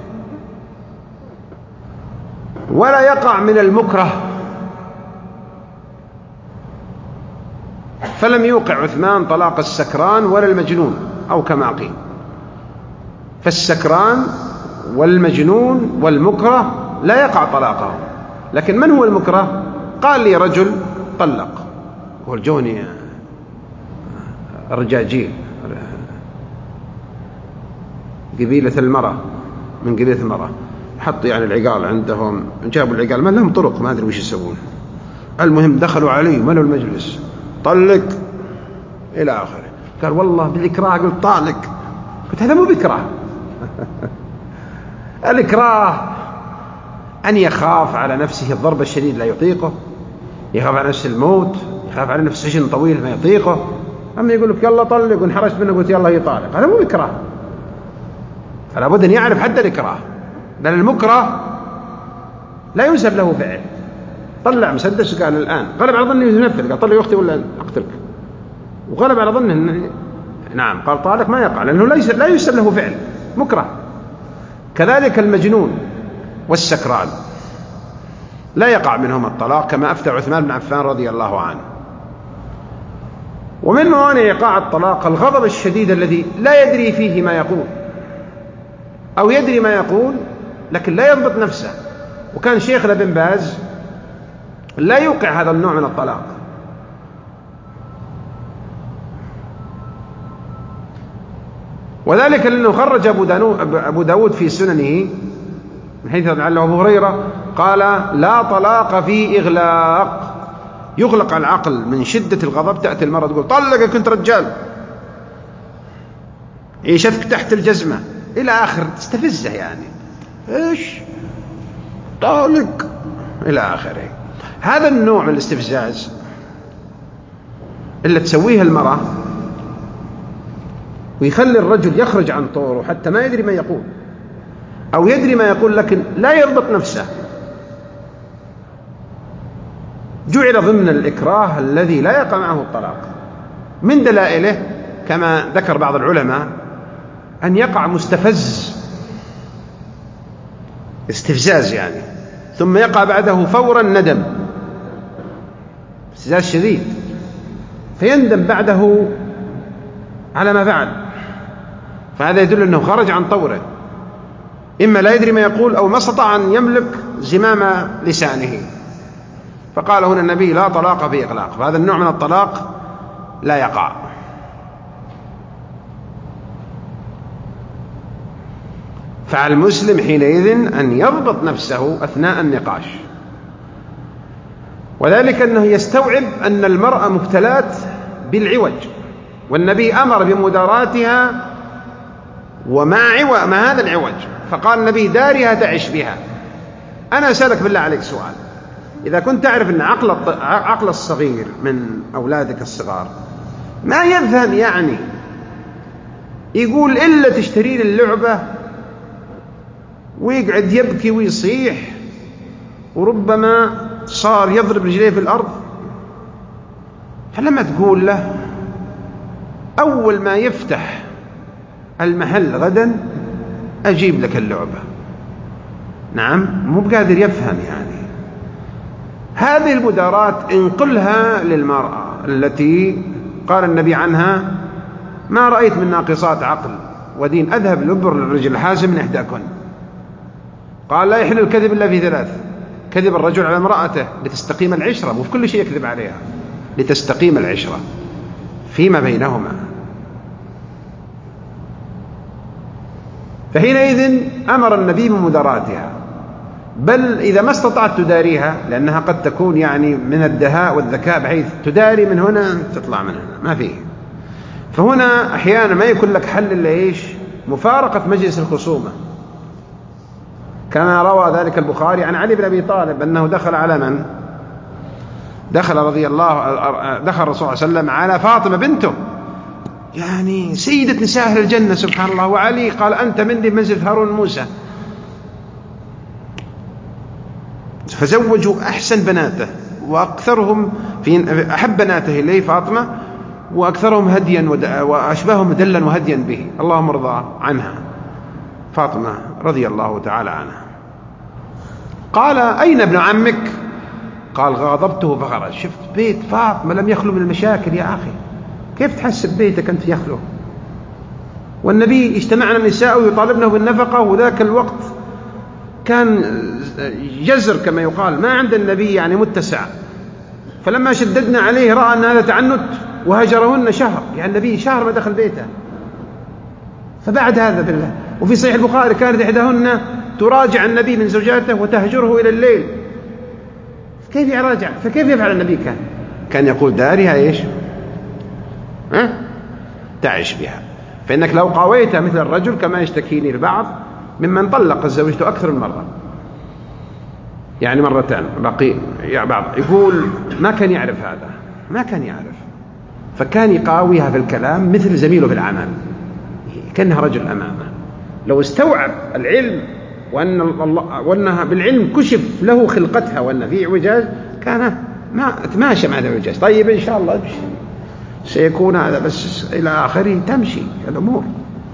ولا يقع من المكره. فلم يوقع عثمان طلاق السكران ولا المجنون، أو كما قيل. فالسكران والمجنون والمكره لا يقع طلاقهم. لكن من هو المكره؟ قال لي رجل طلق، والجوني رجاجيل، قبيلة المرأة، من قبيلة المرأة، حطوا يعني العقال عندهم، جابوا العقال، ما لهم طرق، ما أدري وش يسوون. المهم دخلوا علي ملوا المجلس: طلق إلى آخره. قال: والله بالإكراه. قلت: طالق. قلت: هذا مو بإكراه. الإكراه أن يخاف على نفسه الضرب الشديد لا يطيقه، يخاف على نفسه الموت، يخاف على نفسه سجن طويل ما يطيقه. أما يقول لك يلا طلق وانحرجت منه قلت يلا يطالق، هذا مو بإكراه. فلا بد أن يعرف حد الإكراه، لأن المكره لا ينسب له فعل. طلع مسدس قال الآن، غلب على ظنه ينفذ، قال طلع أختي ولا أقتلك، وغلب على ظنه نعم قال طالق، ما يقع، لأنه ليس لا ينسب له فعل، مكره. كذلك المجنون والسكران لا يقع منهم الطلاق، كما أفتى عثمان بن عفان رضي الله عنه. ومن موانع إيقاع الطلاق الغضب الشديد الذي لا يدري فيه ما يقول، أو يدري ما يقول لكن لا يضبط نفسه. وكان شيخنا بن باز لا يوقع هذا النوع من الطلاق. وذلك لأنه خرج أبو داود في سننه من حيث لعله أبو هريرة قال: لا طلاق في إغلاق. يغلق العقل من شدة الغضب، تأتي المرأة تقول: طلق كنت رجال، عيشتك تحت الجزمة إلى آخر، تستفزه يعني إيش طالق إلى آخره. هذا النوع من الاستفزاز اللي تسويه المرأة ويخلي الرجل يخرج عن طوره حتى ما يدري ما يقول، أو يدري ما يقول لكن لا يضبط نفسه، جعل ضمن الإكراه الذي لا يقع معه الطلاق. من دلائله كما ذكر بعض العلماء أن يقع مستفز، استفزاز يعني، ثم يقع بعده فورا ندم، استفزاز شديد، فيندم بعده على ما فعل. فهذا يدل أنه خرج عن طوره، إما لا يدري ما يقول أو ما استطاع أن يملك زمام لسانه. فقال هنا النبي: لا طلاق في إغلاق. فهذا النوع من الطلاق لا يقع. فعلى المسلم حينئذ أن يضبط نفسه أثناء النقاش، وذلك أنه يستوعب أن المرأة مبتلات بالعوج، والنبي أمر بمداراتها ومع عوج ما هذا العوج. فقال النبي: دارها تعش بها. أنا أسألك بالله عليك سؤال: إذا كنت تعرف أن عقل عقل الصغير من أولادك الصغار ما يفهم، يعني يقول إلا تشتري لي اللعبة ويقعد يبكي ويصيح، وربما صار يضرب رجليه في الأرض، فلما تقول له أول ما يفتح المحل غدا أجيب لك اللعبة، نعم، مو بقادر يفهم يعني. هذه المدارات انقلها للمرأة التي قال النبي عنها: ما رأيت من ناقصات عقل ودين أذهب الأبر للرجل الحازم من إحداكن. قال: لا يحل الكذب إلا في ثلاث: كذب الرجل على امرأته لتستقيم العشرة، وفي كل شيء يكذب عليها، لتستقيم العشرة فيما بينهما. فحينئذ أمر النبي بمداراتها، بل إذا ما استطعت تداريها، لأنها قد تكون يعني من الدهاء والذكاء بحيث تداري من هنا تطلع من هنا، ما فيه. فهنا أحيانا ما يكون لك حل إلا إيش؟ مفارقة مجلس الخصومة، كما روى ذلك البخاري عن علي بن أبي طالب أنه دخل على من؟ دخل رضي الله دخل الرسول صلى الله عليه وسلم على فاطمة بنته، يعني سيدة نساء أهل الجنة سبحان الله، وعلي قال: أنت مني بمنزلة هارون موسى. فزوجوا أحسن بناته وأكثرهم في أحب بناته إليه فاطمة، وأكثرهم هديا وأشبههم دلا وهديا به. اللهم ارضى عنها فاطمة رضي الله تعالى عنها. قال: أين ابن عمك؟ قال: غاضبته فخرج. شفت بيت فاطمة لم يخلو من المشاكل يا أخي، كيف تحسب بيتك أنت يخلو؟ والنبي اجتمعنا النساء يطالبنه بالنفقة، وذاك الوقت كان جزر كما يقال، ما عند النبي يعني متسع. فلما شددنا عليه رأى أن هذا تعنت وهجرهن شهر، يعني النبي شهر ما دخل بيته. فبعد هذا بالله. وفي صحيح البخاري كانت إحداهن تراجع النبي من زوجاته وتهجره إلى الليل. كيف يراجع؟ فكيف يفعل النبي؟ كان كان يقول: دارها إيش؟ ها؟ تعش بها. فإنك لو قاويتها مثل الرجل كما يشتكيني البعض ممن طلق زوجته أكثر من مرة، يعني مرتان باقي يا بعض، يقول ما كان يعرف هذا، ما كان يعرف، فكان يقاويها في الكلام مثل زميله في العمل، كأنها رجل أمامه. لو استوعب العلم وأن الله وأنها بالعلم كشف له خلقتها وأن في اعوجاج، كان ما تماشى مع هذا الاعوجاج. طيب إن شاء الله سيكون هذا، بس إلى آخره تمشي الأمور.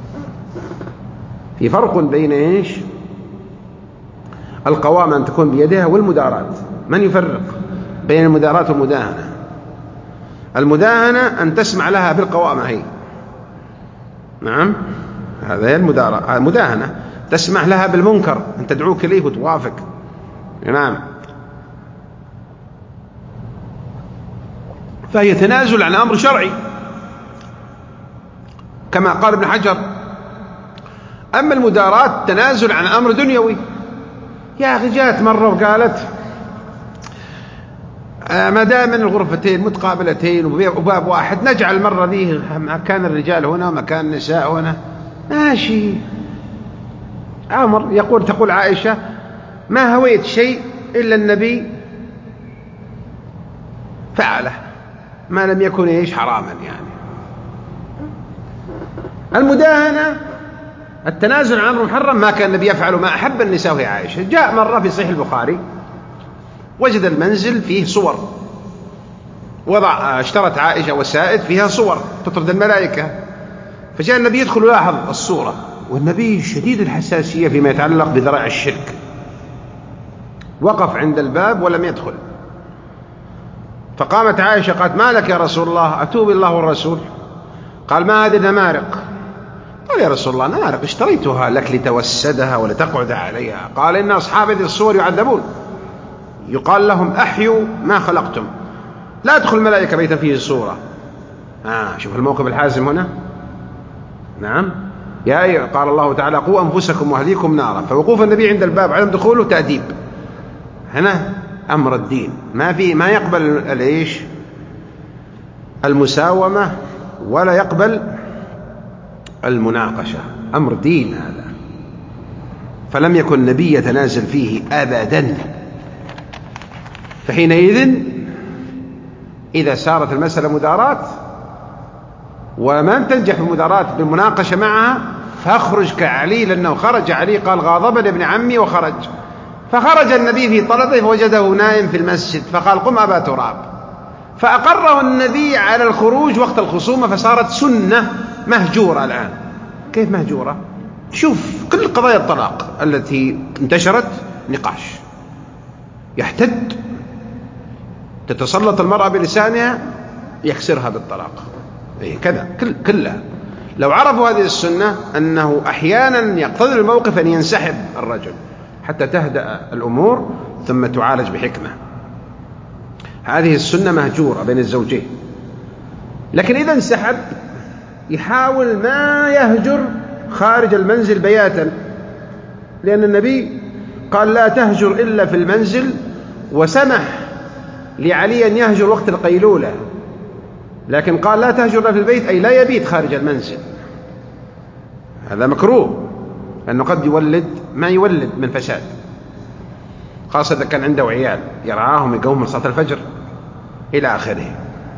في فرق بين إيش؟ القوامة أن تكون بيدها والمدارات. من يفرق بين المدارات والمداهنة؟ المداهنة أن تسمع لها بالقوامة هي، نعم، هذا هي المداهنة. تسمح لها بالمنكر أن تدعوك إليه وتوافق. نعم. فهي تنازل عن أمر شرعي كما قال ابن حجر. أما المداراة تنازل عن أمر دنيوي. يا أخي جاءت مرة وقالت ما دام الغرفتين متقابلتين وباب واحد نجعل المرة ذي مكان الرجال هنا ومكان النساء هنا. ماشي. أمر يقول تقول عائشة ما هويت شيء إلا النبي فعله ما لم يكن إيش حراما. يعني المداهنة التنازل عن أمر محرم ما كان النبي يفعله ما أحب النساء وهي عائشة. جاء مرة في صحيح البخاري وجد المنزل فيه صور، وضع اشترت عائشة وسائد فيها صور تطرد الملائكة، فجاء النبي يدخل ويلاحظ الصورة، والنبي شديد الحساسية فيما يتعلق بذرائع الشرك، وقف عند الباب ولم يدخل. فقامت عائشة قالت ما لك يا رسول الله؟ أتوب الله والرسول. قال ما هذه النمارق؟ قال يا رسول الله نمارق اشتريتها لك لتوسدها ولتقعد عليها. قال إن أصحاب هذه الصور يعذبون، يقال لهم أحيوا ما خلقتم، لا تدخل الملائكة بيتا فيه صورة. آه شوف الموقف الحازم هنا. نعم. يا أيها قال الله تعالى قوا أنفسكم وأهليكم نارا، فوقوف النبي عند الباب عدم دخوله تأديب. هنا أمر الدين ما في ما يقبل الإيش المساومة ولا يقبل المناقشة، أمر دين هذا. فلم يكن النبي يتنازل فيه أبدا. فحينئذ إذا صارت المسألة مداراة وما تنجح في المداراة بالمناقشة معها فاخرج كعلي، لأنه خرج علي قال غاضبني ابن عمي وخرج. فخرج النبي في طلبه فوجده نائم في المسجد فقال قم أبا تراب، فأقره النبي على الخروج وقت الخصومة، فصارت سنة مهجورة الآن. كيف مهجورة؟ شوف كل قضايا الطلاق التي انتشرت نقاش، يحتد، تتسلط المرأة بلسانها يكسرها بالطلاق. إيه كذا كل كلها. لو عرفوا هذه السنة أنه أحيانا يقتضي الموقف أن ينسحب الرجل حتى تهدأ الأمور ثم تعالج بحكمة. هذه السنة مهجورة بين الزوجين. لكن إذا انسحب يحاول ما يهجر خارج المنزل بياتا، لأن النبي قال لا تهجر إلا في المنزل، وسمح لعلي أن يهجر وقت القيلولة، لكن قال لا تهجر في البيت أي لا يبيت خارج المنزل. هذا مكروه لأنه قد يولد ما يولد من فساد، خاصة إذا كان عنده عيال يرعاهم يقوم من صلاة الفجر إلى آخره.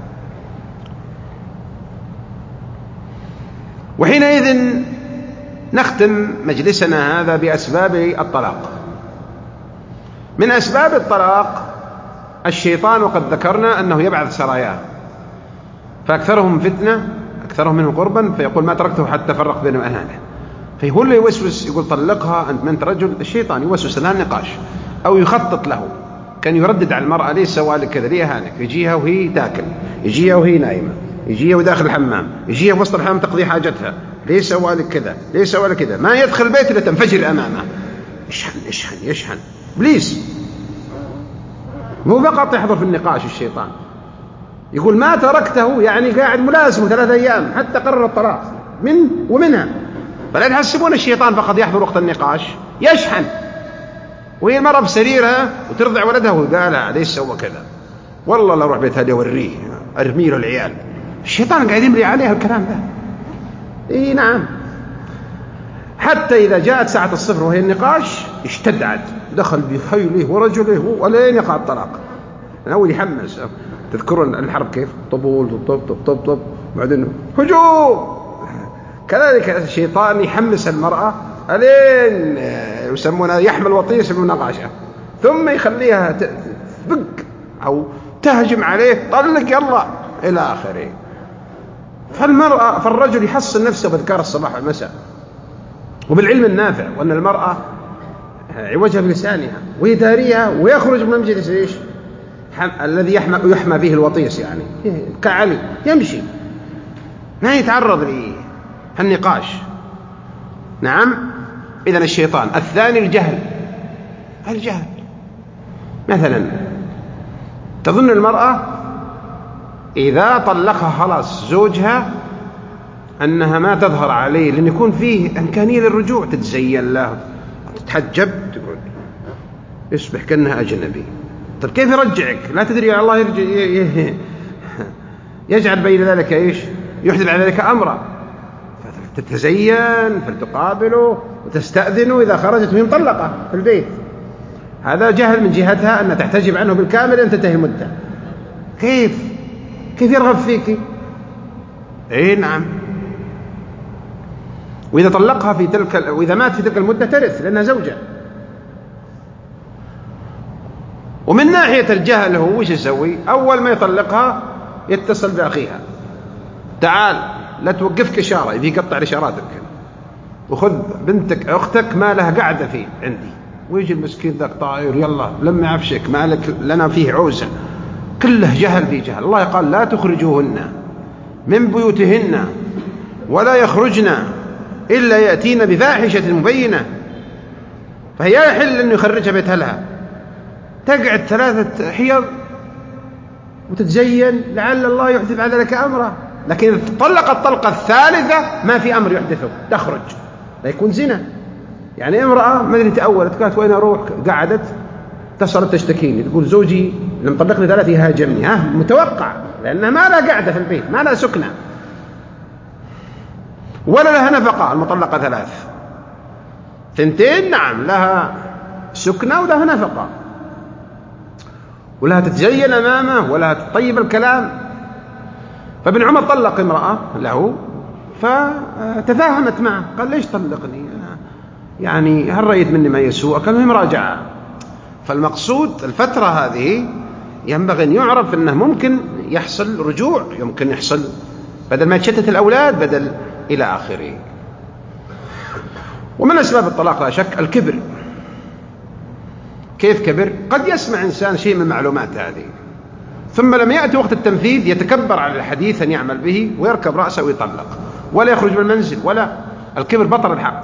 وحينئذ نختم مجلسنا هذا بأسباب الطلاق. من أسباب الطلاق الشيطان، وقد ذكرنا أنه يبعث سراياه، فأكثرهم فتنة أكثرهم منه قربا، فيقول ما تركته حتى فرق بين أهله، فيقول له يوسوس يقول طلقها أنت من رجل. الشيطان يوسوس لها النقاش أو يخطط له. كان يردد على المرأة ليش سوالك كذا، ليه هانك، يجيها وهي تاكل، يجيها وهي نايمة، يجيها وداخل الحمام، يجيها وسط الحمام تقضي حاجتها، ليه سوالك كذا، ليه سوالك كذا. ما يدخل البيت إلا تنفجر أمامه، يشحن يشحن يشحن. إبليس مو فقط يحضر في النقاش، الشيطان يقول ما تركته، يعني قاعد ملازمه ثلاثة أيام حتى قرر الطلاق من ومنها. فلا تحسبون الشيطان فقط يحضر وقت النقاش، يشحن. وهي المرأة بسريرها وترضع ولدها وقالها ليش سوى كذا، والله لا أروح بيتها لأوريه أرمي له العيال. الشيطان قاعد يملي عليها الكلام ده. إيه نعم. حتى إذا جاءت ساعة الصفر وهي النقاش اشتد عاد، دخل بخيله ورجله ولين يقع الطلاق. أول يحمس. تذكرون الحرب كيف طبول طب طب طب طب بعدين هجوم. كذلك الشيطان يحمس المرأة ألين يسمونها يحمل وطيس بالنقاشة، ثم يخليها تبق أو تهجم عليه طلق يلا إلى آخره. فالمرأة فالرجل يحصن نفسه بذكار الصباح والمساء وبالعلم النافع، وأن المرأة عوجها بلسانها ويداريها ويخرج من مجلس إيش الذي يحمى, يحمى به الوطيس، يعني كعلي يمشي ما يتعرض للنقاش. نعم. إذن الشيطان. الثاني الجهل. الجهل مثلا تظن المرأة إذا طلقها خلاص زوجها أنها ما تظهر عليه لأن يكون فيه إمكانية للرجوع، تتزين له، تتحجب، تقول يصبح كأنها أجنبي. طيب كيف يرجعك؟ لا تدري، الله يرجع يجعل بين ذلك إيش؟ يحدث على ذلك أمرا، فتتزين فلتقابله وتستأذنه إذا خرجت وهي مطلقة في البيت. هذا جهل من جهتها أن تحتجب عنه بالكامل أن تنتهي المدة. كيف كيف يرغب فيك؟ إيه نعم. وإذا طلقها في تلك وإذا مات في تلك المدة ترث لأنها زوجة. ومن ناحية الجهل هو وش يسوي؟ أول ما يطلقها يتصل بأخيها، تعال لا توقفك إشارة، يبي يقطع الإشارات يمكن، وخذ بنتك أختك ما لها قاعدة فيه عندي، ويجي المسكين ذاك طاير يلا لم عفشك ما لك لنا فيه عوزة. كله جهل في جهل. الله قال لا تخرجوهن من بيوتهن ولا يخرجن إلا يأتين بفاحشة مبينة. فهي يحل أن يخرجها بيت أهلها، تقعد ثلاثة حيض وتتزين لعل الله يحدث على ذلك أمره. لكن إذا طلق الطلقة الثالثة ما في أمر يحدثه، تخرج لا يكون زنا. يعني امرأة ما أدري تأولت قالت وين أروح، قعدت اتصلت تشتكيني تقول زوجي لم طلقني ثلاث يهاجمني. ها متوقع لأنها ما لها قاعدة في البيت، ما لها سكنة ولا لها نفقة. المطلقة ثلاث، ثنتين نعم لها سكنة ولها نفقة ولها تتزين أمامه ولها تطيب الكلام. فابن عمر طلق امرأة له فتفاهمت معه، قال ليش طلقني يعني هل رأيت مني ما يسوء؟ كان مراجعة. فالمقصود الفترة هذه ينبغي أن يعرف أنه ممكن يحصل رجوع، يمكن يحصل بدل ما يتشتت الأولاد بدل إلى آخره. ومن أسباب الطلاق لا شك الكبر. كيف كبر؟ قد يسمع إنسان شيء من المعلومات هذه ثم لم يأتي وقت التنفيذ يتكبر على الحديث أن يعمل به ويركب رأسه ويطلق ولا يخرج من المنزل، ولا الكبر بطل الحق.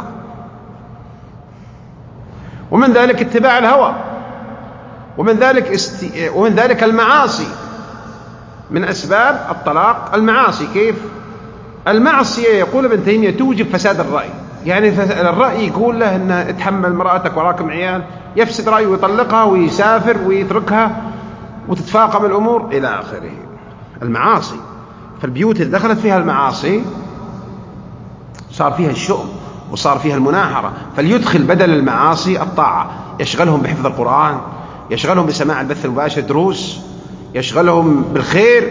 ومن ذلك اتباع الهوى، ومن ذلك است... ومن ذلك المعاصي. من أسباب الطلاق المعاصي. كيف؟ المعصية يقول ابن تيمية توجب فساد الرأي. يعني الرأي يقول له أن اتحمل مرأتك وراكم عيال، يفسد رأيه ويطلقها ويسافر ويتركها وتتفاقم الأمور إلى آخره. المعاصي. فالبيوت اللي دخلت فيها المعاصي صار فيها الشؤم وصار فيها المناحرة. فليدخل بدل المعاصي الطاعة، يشغلهم بحفظ القرآن، يشغلهم بسماع البث المباشر دروس، يشغلهم بالخير.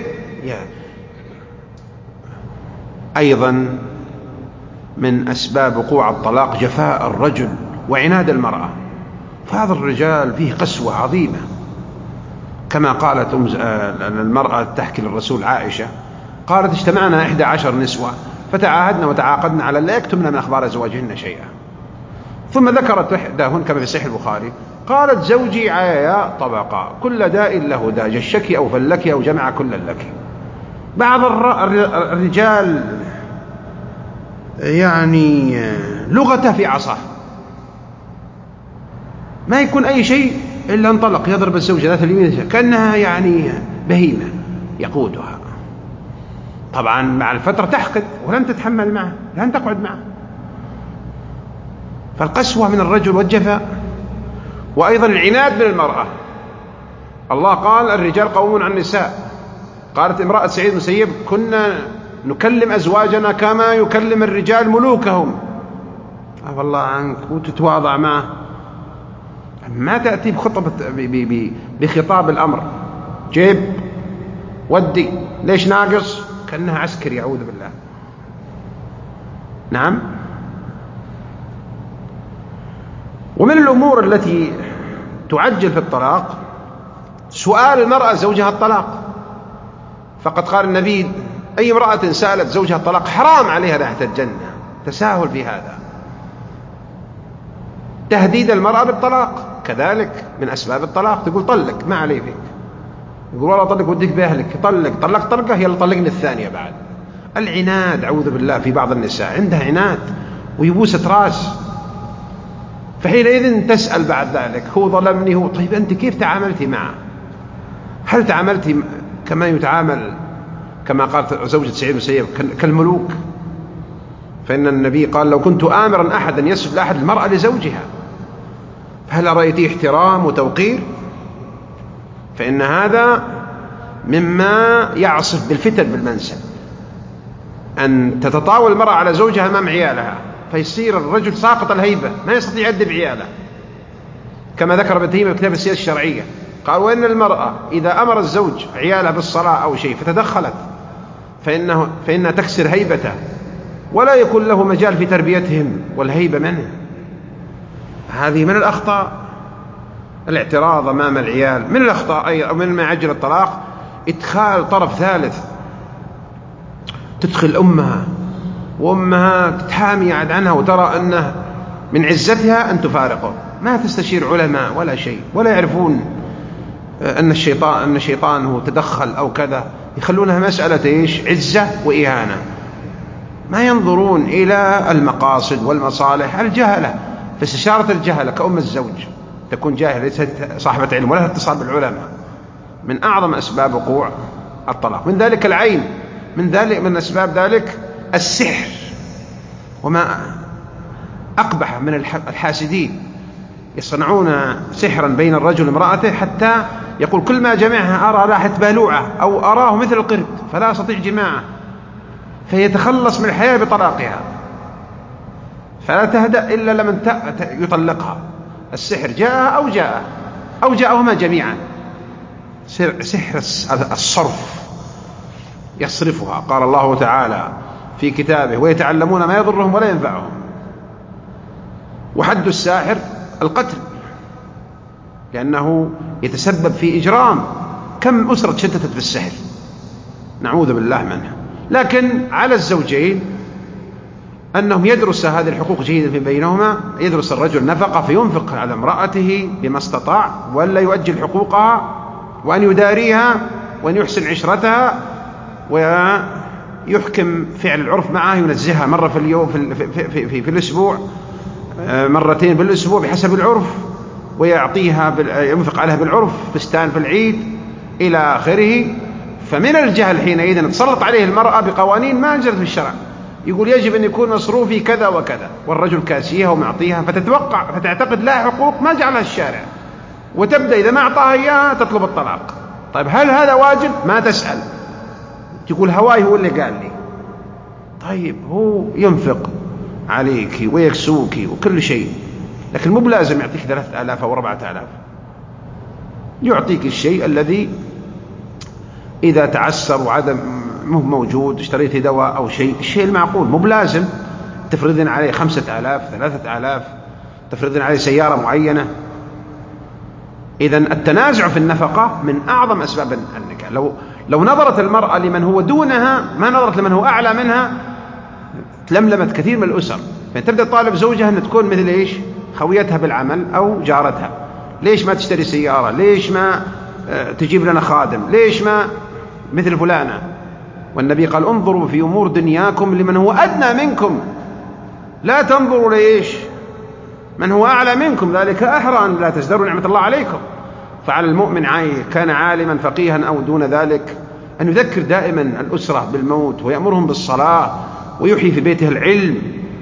أيضا من أسباب وقوع الطلاق جفاء الرجل وعناد المرأة. فهذا الرجال فيه قسوة عظيمة، كما قالت المرأة تحكي للرسول عائشة قالت اجتمعنا إحدى عشر نسوة فتعاهدنا وتعاقدنا على لا يكتمنا من أخبار أزواجهن شيئا. ثم ذكرت إحداهن كما في صحيح البخاري قالت زوجي عيا طبقا كل داء له داء جشك أو فلك أو جمع كل لك. بعض الرجال يعني لغته في عصاه، ما يكون أي شيء إلا انطلق يضرب الزوجة ذات اليمين كأنها يعني بهيمة يقودها. طبعا مع الفترة تحقد ولن تتحمل معه، لن تقعد معه. فالقسوة من الرجل والجفاء، وأيضا العناد من المرأة. الله قال الرجال قوامون على النساء. قالت امرأة سعيد بن المسيب كنا نكلم أزواجنا كما يكلم الرجال ملوكهم. عفى الله عنك، وتتواضع معه، ما تأتي بخطبة بخطاب الأمر، جيب ودي ليش ناقص، كأنها عسكري يعوذ بالله. نعم. ومن الأمور التي تعجل في الطلاق سؤال المرأة زوجها الطلاق. فقد قال النبي أي امرأة سألت زوجها الطلاق حرام عليها رائحة الجنة. تساهل في هذا. تهديد المرأة بالطلاق كذلك من أسباب الطلاق. تقول طلق ما علي فيك، يقول والله طلق وديك بأهلك، طلق طلق طلقة يلا طلقني الثانية بعد. العناد أعوذ بالله في بعض النساء عندها عناد ويبوسة راس فحينئذ تسأل بعد ذلك هو ظلمني هو، طيب أنت كيف تعاملتي معه؟ هل تعاملتي كما يتعامل كما قالت زوجة سعيد بن المسيب كالملوك؟ فإن النبي قال لو كنت آمرا أحدا يسجد لأحد المرأة لزوجها، هل رأيتيه احترام وتوقير؟ فإن هذا مما يعصف بالفتن بالمنسب، أن تتطاول المرأة على زوجها أمام عيالها، فيصير الرجل ساقط الهيبة ما يستطيع يؤدب عياله، كما ذكر ابن تيمية في كتاب السياسة الشرعية، قال وإن المرأة إذا أمر الزوج عيالها بالصلاة أو شيء فتدخلت فإنه فإنها تكسر هيبته ولا يكون له مجال في تربيتهم والهيبة منه. هذه من الأخطاء الاعتراض أمام العيال. من الأخطاء أي من ما يعجل الطلاق إدخال طرف ثالث، تدخل أمها وأمها تتحامي عنها وترى أنه من عزتها أن تفارقه، ما تستشير علماء ولا شيء، ولا يعرفون أن الشيطان أن الشيطان هو تدخل أو كذا، يخلونها مسألة إيش؟ عزة وإهانة، ما ينظرون إلى المقاصد والمصالح. الجهلة في استشارة الجهلة كأم الزوج تكون جاهلة ليست صاحبة علم ولا اتصال بالعلماء، من أعظم أسباب وقوع الطلاق. من ذلك العين، من ذلك من أسباب ذلك السحر، وما أقبح من الحاسدين يصنعون سحرا بين الرجل وامرأته حتى يقول كل ما جمعها أرى راحة بالوعة أو أراه مثل القرد فلا أستطيع جماعه، فيتخلص من الحياة بطلاقها، فلا تهدأ إلا لمن يطلقها. السحر جاء أو جاء أو جاءهما جميعا. سحر الصرف يصرفها. قال الله تعالى في كتابه ويتعلمون ما يضرهم ولا ينفعهم. وحد الساحر القتل، لأنه يتسبب في إجرام. كم أسرة تشتتت بالسحر، نعوذ بالله منها. لكن على الزوجين أنهم يدرس هذه الحقوق جيدا في بينهما، يدرس الرجل نفقة فينفق على امرأته بما استطاع، ولا يؤجل حقوقها، وأن يداريها، وأن يحسن عشرتها، ويحكم فعل العرف معها، ينزهها مرة في اليوم في, في, في, في, في الأسبوع، مرتين في الأسبوع بحسب العرف، ويعطيها ينفق عليها بالعرف، فستان في العيد إلى آخره. فمن الجهل حينئذ تسلط عليه المرأة بقوانين ما أنزلت في الشرع، يقول يجب أن يكون مصروفي كذا وكذا، والرجل كاسيها ومعطيها، فتتوقع فتعتقد لها حقوق ما جعلها الشارع، وتبدأ إذا ما أعطاها إياها تطلب الطلاق. طيب هل هذا واجب؟ ما تسأل، تقول هواي هو اللي قال لي. طيب هو ينفق عليك ويكسوك وكل شيء، لكن مو بلازم يعطيك ثلاثة آلاف أو أربعة آلاف، يعطيك الشيء الذي إذا تعسر وعدم مو موجود، اشتريت دواء أو شيء، الشيء المعقول، مو بلازم تفرضين عليه خمسة آلاف ثلاثة آلاف، تفرضين عليه سيارة معينة. إذن التنازع في النفقة من أعظم أسباب النكاح. لو لو نظرت المرأة لمن هو دونها، ما نظرت لمن هو أعلى منها، تلملمت كثير من الأسر. فتبدأ طالب زوجها أن تكون مثل إيش؟ خويتها بالعمل أو جارتها. ليش ما تشتري سيارة؟ ليش ما تجيب لنا خادم؟ ليش ما مثل فلانة؟ والنبي قال انظروا في أمور دنياكم لمن هو أدنى منكم، لا تنظروا ليش من هو أعلى منكم، ذلك أحرى أن لا تزدروا نعمة الله عليكم. فعلى المؤمن كان عالما فقيها أو دون ذلك أن يذكر دائما الأسرة بالموت، ويأمرهم بالصلاة، ويحيي في بيته العلم،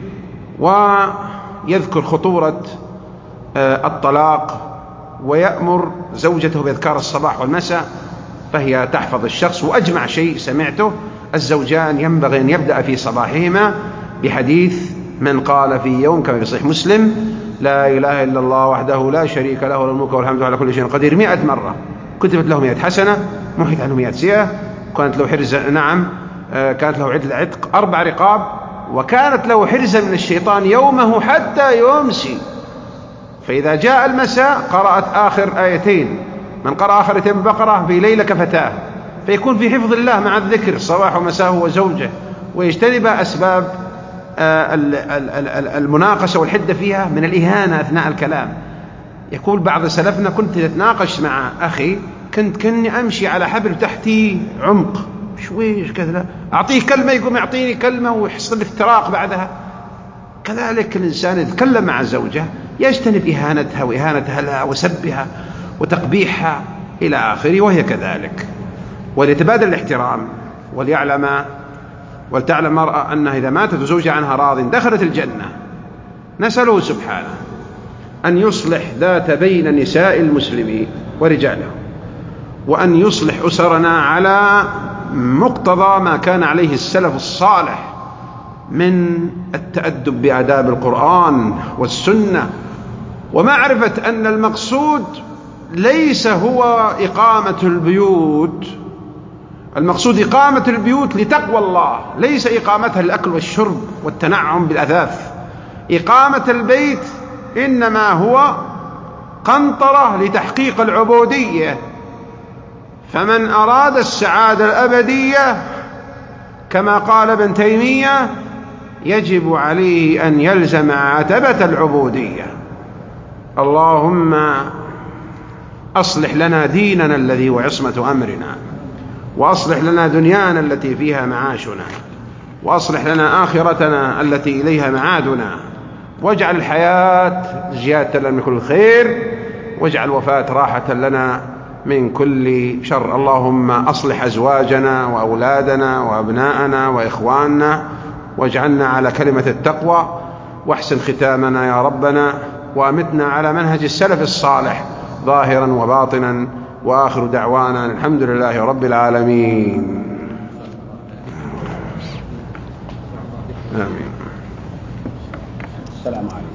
ويذكر خطورة الطلاق، ويأمر زوجته بإذكار الصباح والمساء، فهي تحفظ الشخص. وأجمع شيء سمعته الزوجان ينبغي أن يبدأ في صباحهما بحديث من قال في يوم كما في صحيح مسلم لا إله إلا الله وحده لا شريك له له الملك والحمد على كل شيء قدير مئة مرة كتبت له مئة حسنة، محيت عنه مئة سيئة، كانت له حرز نعم كانت له عدل عتق أربع رقاب، وكانت له حرزا من الشيطان يومه حتى يمسي. فإذا جاء المساء قرأت آخر آيتين، من قرأ آخر آيتين البقرة في ليلة كفتاه، فيكون في حفظ الله مع الذكر صباح ومساء وزوجه، ويجتنب أسباب المناقشة والحدة فيها من الإهانة أثناء الكلام. يقول بعض سلفنا كنت أتناقش مع أخي كنت كني أمشي على حبل تحتي عمق شويش كذا، أعطيه كلمة يقوم يعطيني كلمة ويحصل افتراق بعدها. كذلك الإنسان يتكلم مع زوجه يجتنب إهانتها وإهانة أهلها وسبها وتقبيحها إلى آخره، وهي كذلك. وليتبادل الاحترام، وليعلم ولتعلم المرأة أنها إذا ماتت وزوجها عنها راض دخلت الجنة. نسأله سبحانه أن يصلح ذات بين نساء المسلمين ورجالهم، وأن يصلح أسرنا على مقتضى ما كان عليه السلف الصالح من التأدب بآداب القرآن والسنة، ومعرفة أن المقصود ليس هو إقامة البيوت، المقصود إقامة البيوت لتقوى الله، ليس إقامتها الأكل والشرب والتنعم بالأثاث. إقامة البيت إنما هو قنطرة لتحقيق العبودية. فمن أراد السعادة الأبدية كما قال ابن تيمية يجب عليه أن يلزم عتبة العبودية. اللهم أصلح لنا ديننا الذي هو عصمة أمرنا، وأصلح لنا دنيانا التي فيها معاشنا، وأصلح لنا آخرتنا التي إليها معادنا، واجعل الحياة زيادة لنا من كل خير، واجعل الوفاة راحة لنا من كل شر. اللهم أصلح أزواجنا وأولادنا وأبناءنا وإخواننا، واجعلنا على كلمة التقوى، واحسن ختامنا يا ربنا، وأمتنا على منهج السلف الصالح ظاهرا وباطنا، وآخر دعوانا الحمد لله رب العالمين. آمين. السلام عليكم.